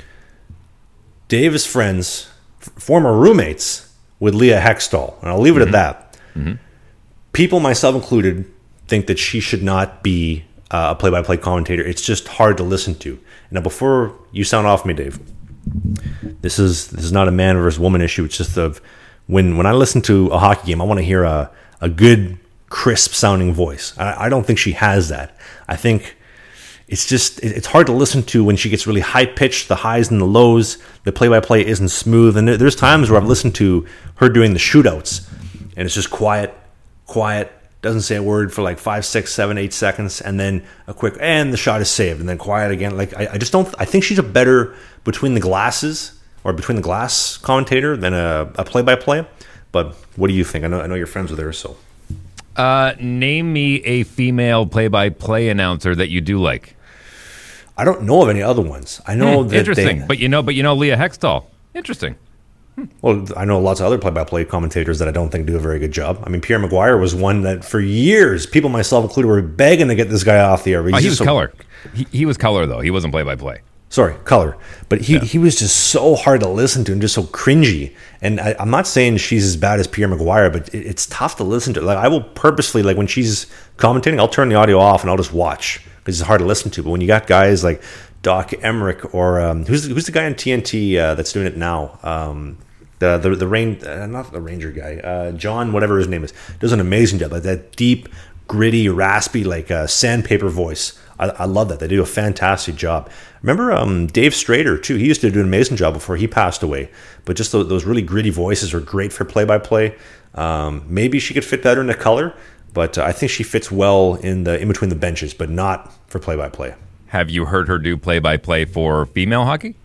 Dave is friends, f- former roommates with Leah Hextall, and I'll leave it Mm-hmm. at that. Mm-hmm. People, myself included, think that she should not be uh, a play-by-play commentator. It's just hard to listen to. Now, before you sound off me, Dave, this is this is not a man versus woman issue. It's just of when when I listen to a hockey game, I want to hear a a good, crisp sounding voice. I, I don't think she has that. I think it's just it, it's hard to listen to when she gets really high pitched, the highs and the lows. The play by play isn't smooth, and there, there's times where I've listened to her doing the shootouts, and it's just quiet, quiet. Doesn't say a word for like five, six, seven, eight seconds, and then a quick, and the shot is saved, and then quiet again. Like I, I just don't. I think she's a better between the glasses or between the glass commentator than a, a play-by-play. But what do you think? I know I know you're friends with her, so. Uh, name me a female play-by-play announcer that you do like. I don't know of any other ones. I know Hmm, that interesting, they, but you know, but you know Leah Hextall. Interesting. Well, I know lots of other play-by-play commentators that I don't think do a very good job. I mean, Pierre Maguire was one that for years, people, myself included, were begging to get this guy off the air. Oh, he was so, color. He, he was color, though. He wasn't play-by-play. Sorry, color. But he, Yeah. he was just so hard to listen to and just so cringy. And I, I'm not saying she's as bad as Pierre Maguire, but it, it's tough to listen to. Like I will purposely, like when she's commentating, I'll turn the audio off and I'll just watch because it's hard to listen to. But when you got guys like Doc Emmerich or um, who's who's the guy on T N T uh, that's doing it now? Um, the the the rain, uh, not the Ranger guy, uh, John, whatever his name is, does an amazing job. Like that deep, gritty, raspy, like uh, sandpaper voice. I, I love that. They do a fantastic job. Remember um, Dave Strader, too. He used to do an amazing job before he passed away. But just those, those really gritty voices are great for play-by-play. Um, maybe she could fit better in the color, but uh, I think she fits well in the in between the benches, but not for play-by-play. Have you heard her do play-by-play for female hockey?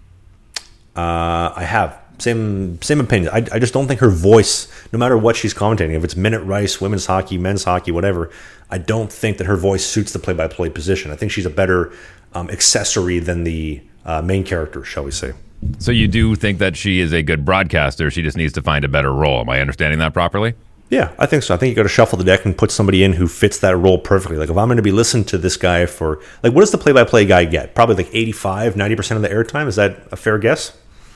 Uh, I have. Same same opinion. I, I just don't think her voice, no matter what she's commentating, if it's minute rice, women's hockey, men's hockey, whatever, I don't think that her voice suits the play-by-play position. I think she's a better um, accessory than the uh, main character, shall we say. So you do think that she is a good broadcaster. She just needs to find a better role. Am I understanding that properly? Yeah, I think so. I think you got to shuffle the deck and put somebody in who fits that role perfectly. Like if I'm going to be listening to this guy for, like what does the play-by-play guy get? Probably like eighty-five, ninety percent of the airtime. Is that a fair guess?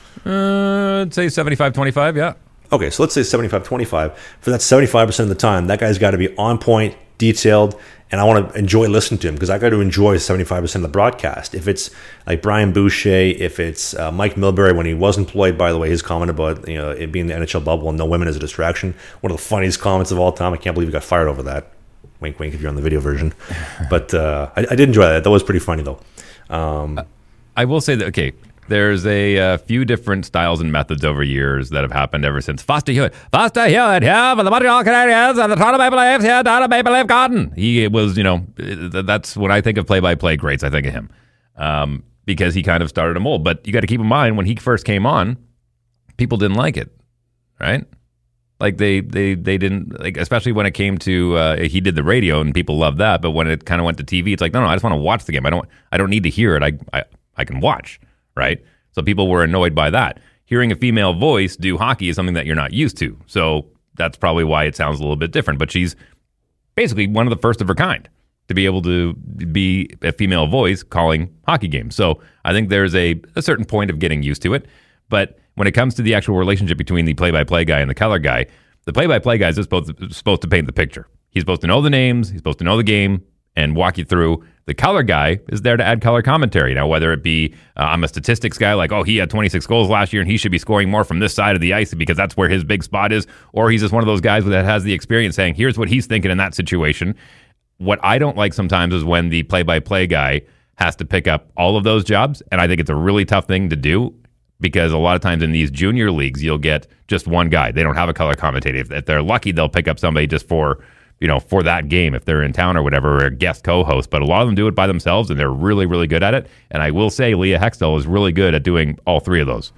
Uh, I'd say seventy-five twenty-five, yeah. Okay, so let's say seventy-five twenty-five. For that seventy-five percent of the time, that guy's got to be on point, detailed, and I want to enjoy listening to him because I got to enjoy seventy-five percent of the broadcast. If it's like Brian Boucher, if it's uh, Mike Milbury when he was employed, by the way, his comment about you know it being the N H L bubble and no women as a distraction, one of the funniest comments of all time. I can't believe he got fired over that. Wink, wink if you're on the video version. But uh, I, I did enjoy that. That was pretty funny, though. Um, I will say that, okay, there's a uh, few different styles and methods over years that have happened ever since Foster Hewitt. Foster Hewitt here for the Montreal Canadiens and the Toronto Maple Leafs here down at Maple Leaf Garden. He was, you know, that's when I think of play-by-play greats, I think of him um, because he kind of started a mold. But you got to keep in mind, when he first came on, people didn't like it, right? Like they, they, they didn't like, especially when it came to uh, he did the radio and people loved that. But when it kind of went to T V, it's like, no, no, I just want to watch the game. I don't, I don't need to hear it. I, I, I can watch. Right? So people were annoyed by that. Hearing a female voice do hockey is something that you're not used to. So that's probably why it sounds a little bit different. But she's basically one of the first of her kind to be able to be a female voice calling hockey games. So I think there's a, a certain point of getting used to it. But when it comes to the actual relationship between the play-by-play guy and the color guy, the play-by-play guy is supposed to, supposed to paint the picture. He's supposed to know the names. He's supposed to know the game and walk you through. The color guy is there to add color commentary. Now, whether it be uh, I'm a statistics guy, like, oh, he had twenty-six goals last year and he should be scoring more from this side of the ice because that's where his big spot is, or he's just one of those guys that has the experience saying, here's what he's thinking in that situation. What I don't like sometimes is when the play-by-play guy has to pick up all of those jobs, and I think it's a really tough thing to do because a lot of times in these junior leagues, you'll get just one guy. They don't have a color commentator. If, if they're lucky, they'll pick up somebody just for you know, for that game, if they're in town or whatever, or a guest co-host. But a lot of them do it by themselves, and they're really, really good at it. And I will say Leah Hextall is really good at doing all three of those.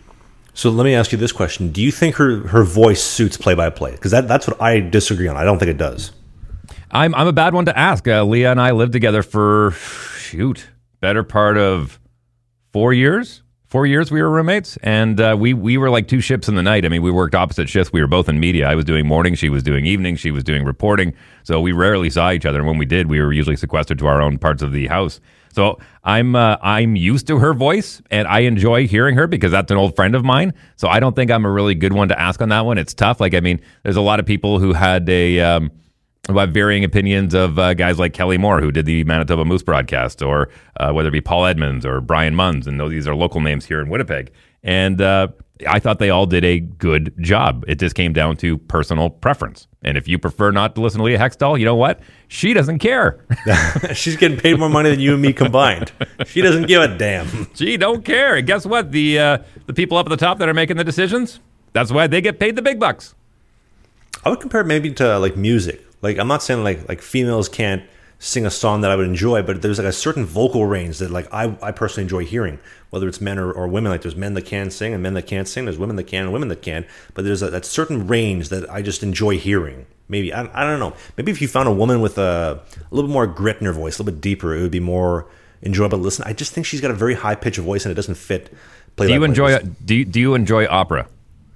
So let me ask you this question. Do you think her, her voice suits play-by-play? Because that, that's what I disagree on. I don't think it does. I'm I'm a bad one to ask. Uh, Leah and I lived together for, shoot, better part of four years. Four years we were roommates, and uh, we we were like two ships in the night. I mean, we worked opposite shifts. We were both in media. I was doing morning, she was doing evening, she was doing reporting. So we rarely saw each other, and when we did, we were usually sequestered to our own parts of the house. So I'm uh, I'm used to her voice, and I enjoy hearing her because that's an old friend of mine. So I don't think I'm a really good one to ask on that one. It's tough. Like, I mean, there's a lot of people who had a... Um, about varying opinions of uh, guys like Kelly Moore, who did the Manitoba Moose broadcast, or uh, whether it be Paul Edmonds or Brian Munns, and these are local names here in Winnipeg. And uh, I thought they all did a good job. It just came down to personal preference. And if you prefer not to listen to Leah Hextall, you know what? She doesn't care. She's getting paid more money than you and me combined. She doesn't give a damn. She don't care. And guess what? The uh, the people up at the top that are making the decisions, that's why they get paid the big bucks. I would compare it maybe to like music. Like, I'm not saying like like females can't sing a song that I would enjoy, but there's like a certain vocal range that like I, I personally enjoy hearing, whether it's men or, or women. Like there's men that can sing and men that can't sing. There's women that can and women that can. But there's a, that certain range that I just enjoy hearing. Maybe, I, I don't know. Maybe if you found a woman with a, a little bit more grit in her voice, a little bit deeper, it would be more enjoyable to listen. I just think she's got a very high pitch of voice and it doesn't fit. Play do you play enjoy do you, do you enjoy opera?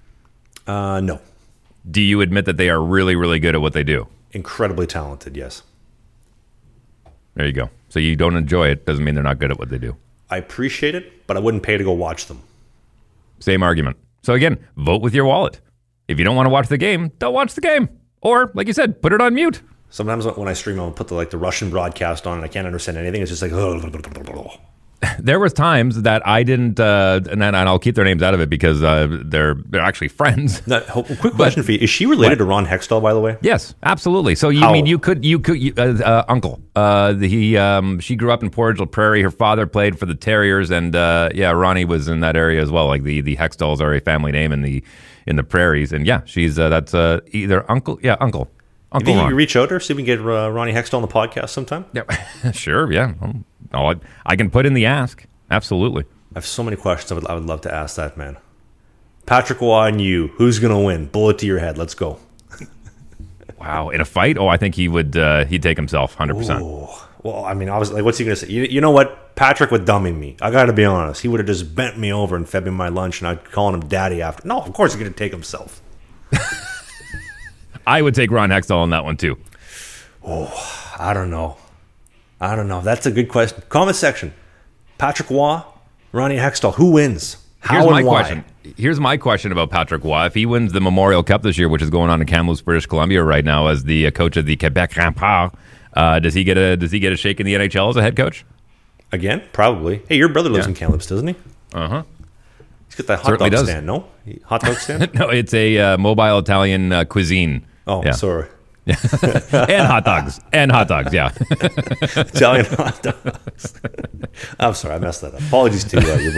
Uh, no. Do you admit that they are really, really good at what they do? Incredibly talented, yes. There you go. So you don't enjoy it, doesn't mean they're not good at what they do. I appreciate it, but I wouldn't pay to go watch them. Same argument. So again, vote with your wallet. If you don't want to watch the game, don't watch the game. Or, like you said, put it on mute. Sometimes when I stream, I'll put the like the Russian broadcast on and I can't understand anything. It's just like... There was times that I didn't, uh, and, and I'll keep their names out of it because uh, they're they're actually friends. Now, quick question but, for you: is she related what? to Ron Hextall, by the way? Yes, absolutely. So you How? mean you could you could you, uh, uh, uncle? Uh, he um, she grew up in Portage Prairie. Her father played for the Terriers, and uh, yeah, Ronnie was in that area as well. Like the the Hextalls are a family name in the in the prairies, and yeah, she's uh, that's uh, either uncle, yeah, uncle. Uncle you Ron. You reach out to her, see if we can get uh, Ronnie Hextall on the podcast sometime. Yeah, sure. Yeah, oh, I, I can put in the ask. Absolutely. I have so many questions I would, I would love to ask that man. Patrick Roy and you, who's going to win? Bullet to your head. Let's go. Wow. In a fight? Oh, I think he would, uh, he'd take himself one hundred percent. Ooh. Well, I mean, I was like, what's he going to say? You, you know what? Patrick would dummy me. I got to be honest. He would have just bent me over and fed me my lunch and I'd calling him daddy after. No, of course he's going to take himself. I would take Ron Hextall on that one too. Oh, I don't know. I don't know. That's a good question. Comment section. Patrick Roy, Ronnie Hextall. Who wins? How Here's and my why? question. Here's my question about Patrick Roy. If he wins the Memorial Cup this year, which is going on in Kamloops, British Columbia right now, as the uh, coach of the Quebec Remparts, uh, does he get a does he get a shake in the N H L as a head coach? Again, probably. Hey, your brother lives Yeah. in Kamloops, doesn't he? Uh huh. He's got that hot Certainly dog does. stand. No, hot dog stand. No, it's a uh, mobile Italian uh, cuisine. Oh, Yeah. sorry. And hot dogs. And hot dogs, yeah. Italian hot dogs. I'm sorry, I messed that up. Apologies to uh, your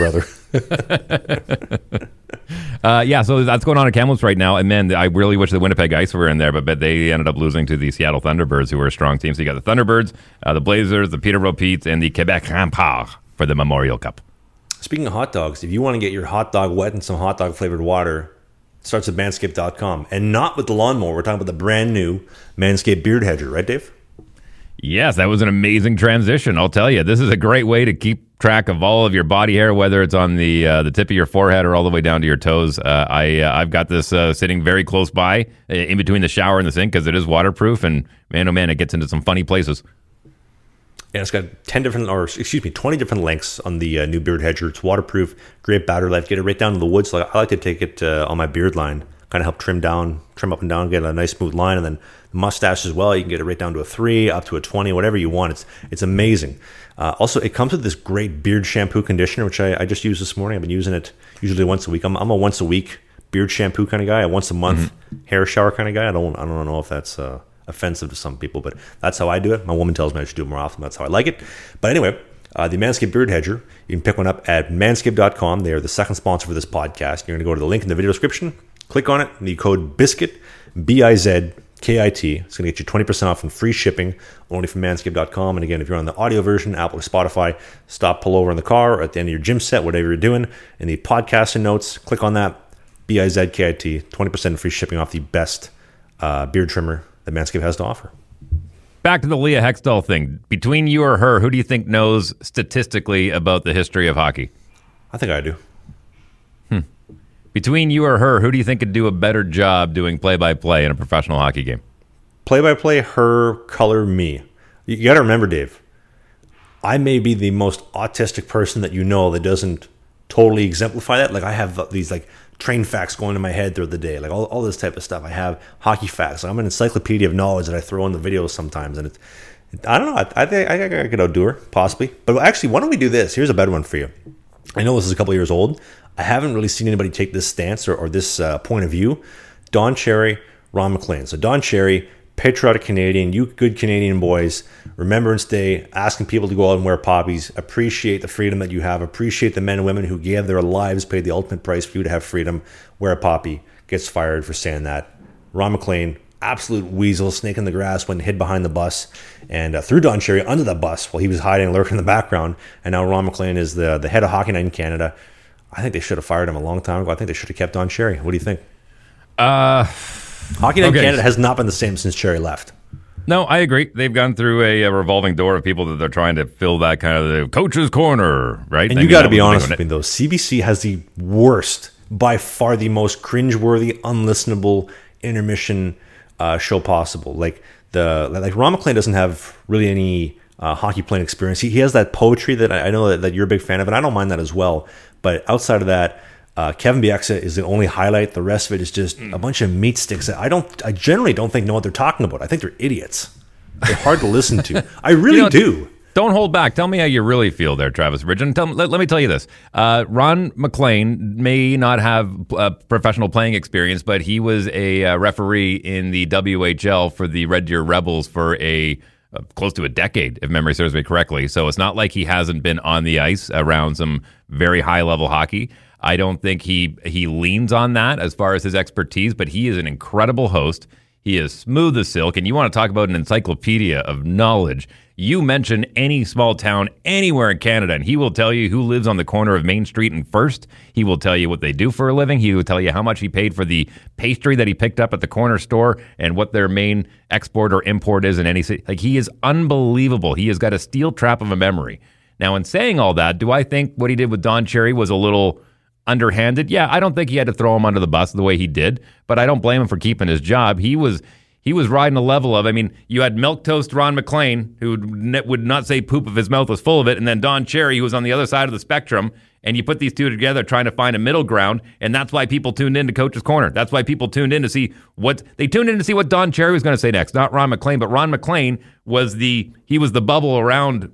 brother. Uh, yeah, so that's going on in Kamloops right now. And man, I really wish the Winnipeg Ice were in there, but, but they ended up losing to the Seattle Thunderbirds, who were a strong team. So you got the Thunderbirds, uh, the Blazers, the Peterborough Petes, and the Quebec Remparts for the Memorial Cup. Speaking of hot dogs, if you want to get your hot dog wet in some hot dog flavored water, it starts at manscaped dot com. And not with the lawnmower. We're talking about the brand new Manscaped Beard Hedger, right, Dave? Yes, that was an amazing transition. I'll tell you, this is a great way to keep track of all of your body hair, whether it's on the uh, the tip of your forehead or all the way down to your toes. Uh, I uh, I've got this uh, sitting very close by, uh, in between the shower and the sink, because it is waterproof. And man, oh man, it gets into some funny places. And it's got ten different, or excuse me, twenty different lengths on the uh, new Beard Hedger. It's waterproof, great battery life. Get it right down to the wood. So I like to take it uh, on my beard line, kind of help trim down, trim up and down, get a nice smooth line. And then the mustache as well. You can get it right down to a three, up to a twenty, whatever you want. It's it's amazing. Uh, also, it comes with this great beard shampoo conditioner, which I, I just used this morning. I've been using it usually once a week. I'm, I'm a once a week beard shampoo kind of guy. A once a month mm-hmm. hair shower kind of guy. I don't I don't know if that's uh, offensive to some people, but that's how I do it. My woman tells me I should do it more often. That's how I like it. But anyway, uh, the Manscaped Beard Hedger, you can pick one up at manscaped dot com. They are the second sponsor for this podcast. You're going to go to the link in the video description, click on it, and the code BISCUIT, B I Z K I T. It's going to get you twenty percent off and free shipping only from manscaped dot com. And again, if you're on the audio version, Apple or Spotify, stop, pull over in the car or at the end of your gym set, whatever you're doing. In the podcasting notes, click on that, B I Z K I T, twenty percent free shipping off the best uh, beard trimmer that Manscaped has to offer. Back to the Leah Hextall thing. Between you or her, who do you think knows statistically about the history of hockey? I think I do. Hmm. Between you or her, who do you think could do a better job doing play-by-play in a professional hockey game? Play-by-play, her, color, me. You got to remember, Dave, I may be the most autistic person that you know that doesn't totally exemplify that. Like, I have these, like, train facts going in my head throughout the day, like all, all this type of stuff. I have hockey facts. I'm an encyclopedia of knowledge that I throw in the videos sometimes, and it's, I don't know. I, I think I, I could outdo her, possibly. But actually, why don't we do this? Here's a better one for you. I know this is a couple years old. I haven't really seen anybody take this stance or, or this uh, point of view. Don Cherry, Ron MacLean. So Don Cherry, patriotic Canadian, you good Canadian boys, Remembrance Day, asking people to go out and wear poppies, appreciate the freedom that you have, appreciate the men and women who gave their lives, paid the ultimate price for you to have freedom, wear a poppy, gets fired for saying that. Ron MacLean, absolute weasel, snake in the grass, went and hid behind the bus and uh, threw Don Cherry under the bus while he was hiding, lurking in the background. And now Ron MacLean is the, the head of Hockey Night in Canada. I think they should have fired him a long time ago. I think they should have kept Don Cherry. What do you think? Uh, Hockey Night okay. in Canada has not been the same since Cherry left. No, I agree. They've gone through a, a revolving door of people that they're trying to fill that kind of the coach's corner, right? And I you mean, got to that be was honest the with big me, though. C B C has the worst by far the most cringeworthy, unlistenable intermission uh, show possible. Like the like Ron MacLean doesn't have really any uh, hockey playing experience. He, he has that poetry that I, I know that, that you're a big fan of, and I don't mind that as well. But outside of that, uh, Kevin Bieksa is the only highlight. The rest of it is just mm. a bunch of meat sticks that I don't. I generally don't think know what they're talking about. I think they're idiots. They're hard to listen to. I really you know, do. Don't hold back. Tell me how you really feel there, Travis Ridgen. Tell, let, let me tell you this. Uh, Ron MacLean may not have uh, professional playing experience, but he was a uh, referee in the W H L for the Red Deer Rebels for a uh, close to a decade, if memory serves me correctly. So it's not like he hasn't been on the ice around some very high-level hockey. I don't think he he leans on that as far as his expertise, but he is an incredible host. He is smooth as silk, and you want to talk about an encyclopedia of knowledge. You mention any small town anywhere in Canada, and he will tell you who lives on the corner of Main Street and First. He will tell you what they do for a living. He will tell you how much he paid for the pastry that he picked up at the corner store and what their main export or import is in any city. Like, he is unbelievable. He has got a steel trap of a memory. Now, in saying all that, do I think what he did with Don Cherry was a little underhanded? Yeah, I don't think he had to throw him under the bus the way he did, but I don't blame him for keeping his job. He was he was riding a level of, I mean, you had milquetoast Ron MacLean, who would not say poop if his mouth was full of it, and then Don Cherry, who was on the other side of the spectrum, and you put these two together trying to find a middle ground, and that's why people tuned in to Coach's Corner. That's why people tuned in to see what, they tuned in to see what Don Cherry was going to say next, not Ron MacLean, but Ron MacLean was the, he was the bubble around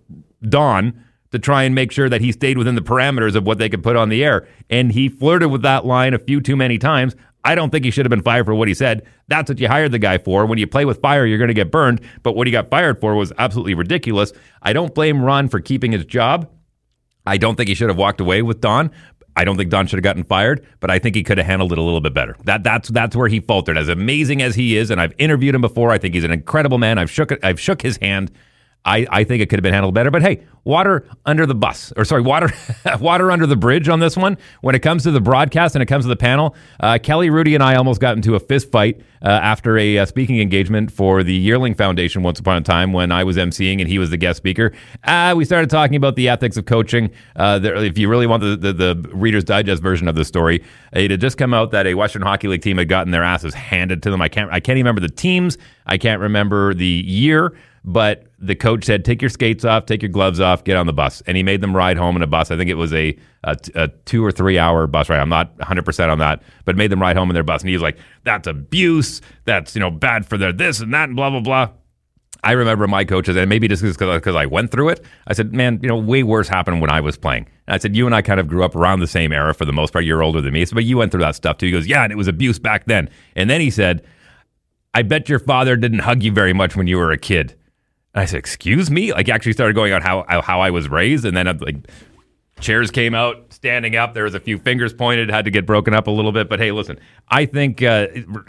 Don, to try and make sure that he stayed within the parameters of what they could put on the air. And he flirted with that line a few too many times. I don't think he should have been fired for what he said. That's what you hired the guy for. When you play with fire, you're going to get burned. But what he got fired for was absolutely ridiculous. I don't blame Ron for keeping his job. I don't think he should have walked away with Don. I don't think Don should have gotten fired, but I think he could have handled it a little bit better. That that's that's where he faltered. As amazing as he is, and I've interviewed him before, I think he's an incredible man. I've shook I've shook his hand. I, I think it could have been handled better. But hey, water under the bus, or sorry, water water under the bridge on this one. When it comes to the broadcast and it comes to the panel, uh, Kelly, Rudy, and I almost got into a fist fight uh, after a uh, speaking engagement for the Yearling Foundation once upon a time when I was emceeing and he was the guest speaker. Uh, we started talking about the ethics of coaching. Uh, there, if you really want the, the, the Reader's Digest version of the story, it had just come out that a Western Hockey League team had gotten their asses handed to them. I can't I can't even remember the teams. I can't remember the year. But the coach said, take your skates off, take your gloves off, get on the bus. And he made them ride home in a bus. I think it was a, a, a two or three hour bus ride. I'm not one hundred percent on that, but made them ride home in their bus. And he was like, that's abuse. That's, you know, bad for their this and that and blah, blah, blah. I remember my coaches, and maybe just because I went through it, I said, man, you know, way worse happened when I was playing. And I said, you and I kind of grew up around the same era for the most part. You're older than me. I said, but you went through that stuff too. He goes, yeah, and it was abuse back then. And then he said, I bet your father didn't hug you very much when you were a kid. And I said, excuse me? Like, actually started going on how how I was raised. And then, like, chairs came out, standing up. There was a few fingers pointed, had to get broken up a little bit. But, hey, listen, I think uh,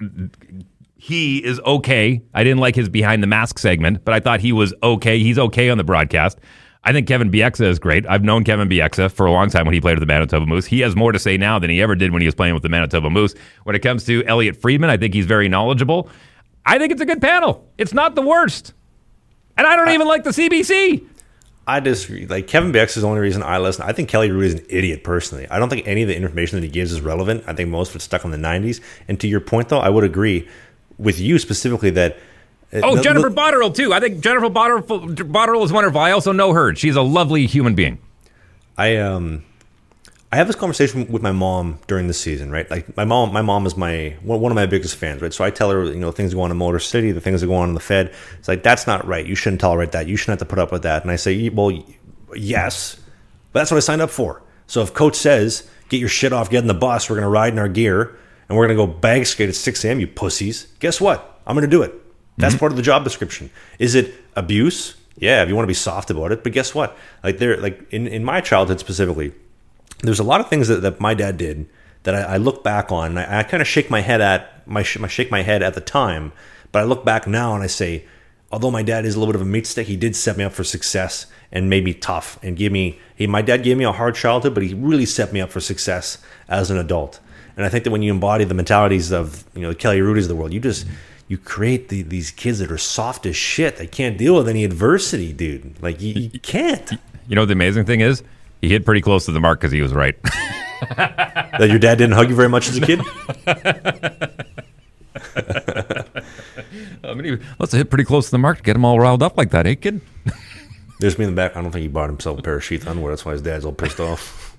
he is okay. I didn't like his behind the mask segment, but I thought he was okay. He's okay on the broadcast. I think Kevin Bieksa is great. I've known Kevin Bieksa for a long time when he played with the Manitoba Moose. He has more to say now than he ever did when he was playing with the Manitoba Moose. When it comes to Elliot Friedman, I think he's very knowledgeable. I think it's a good panel. It's not the worst. And I don't I, even like the C B C. I disagree. Like, Kevin Bieksa is the only reason I listen. I think Kelly Rudy is an idiot personally. I don't think any of the information that he gives is relevant. I think most of it's stuck in the nineties. And to your point, though, I would agree with you specifically that... Uh, oh, the, Jennifer the, Botterill, too. I think Jennifer Botterill, Botterill is wonderful. I also know her. She's a lovely human being. I um, I have this conversation with my mom during the season, right? Like, my mom, my mom is my one of my biggest fans, right? So I tell her, you know, things that go on in Motor City, the things that go on in the Fed. It's like, that's not right. You shouldn't tolerate that. You shouldn't have to put up with that. And I say, well, yes, but that's what I signed up for. So if Coach says, get your shit off, get in the bus, we're going to ride in our gear, and we're going to go bag skate at six a.m., you pussies, guess what? I'm going to do it. That's mm-hmm. part of the job description. Is it abuse? Yeah, if you want to be soft about it. But guess what? Like, there, like in, in my childhood specifically, there's a lot of things that, that my dad did that I, I look back on, and I, I kind of shake my head at my, my shake my head at the time, but I look back now and I say, although my dad is a little bit of a meat stick, he did set me up for success and made me tough and give me. He, my dad gave me a hard childhood, but he really set me up for success as an adult. And I think that when you embody the mentalities of, you know, the Kelly Rudy's of the world, you just you create the, these kids that are soft as shit. They can't deal with any adversity, dude. Like, you, you can't. You know what the amazing thing is? He hit pretty close to the mark because he was right. That your dad didn't hug you very much as a kid? I mean, he must have hit pretty close to the mark to get him all riled up like that, eh, kid? There's me in the back. I don't think he bought himself a pair of sheath underwear. That's why his dad's all pissed off.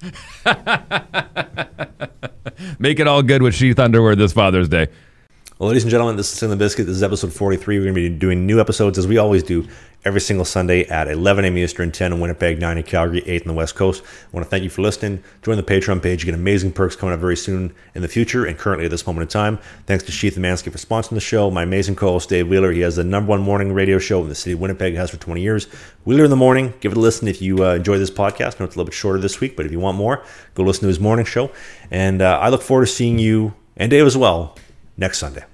Make it all good with sheath underwear this Father's Day. Well, ladies and gentlemen, this is Sin the Biscuit. This is episode forty-three. We're going to be doing new episodes, as we always do, every single Sunday at eleven a.m. Eastern, ten in Winnipeg, nine in Calgary, eight in the West Coast. I want to thank you for listening. Join the Patreon page. You get amazing perks coming up very soon in the future and currently at this moment in time. Thanks to Sheath and Manscaped for sponsoring the show. My amazing co-host, Dave Wheeler. He has the number one morning radio show in the city of Winnipeg. He has for twenty years. Wheeler in the Morning. Give it a listen if you uh, enjoy this podcast. I know it's a little bit shorter this week, but if you want more, go listen to his morning show. And uh, I look forward to seeing you, and Dave as well, next Sunday.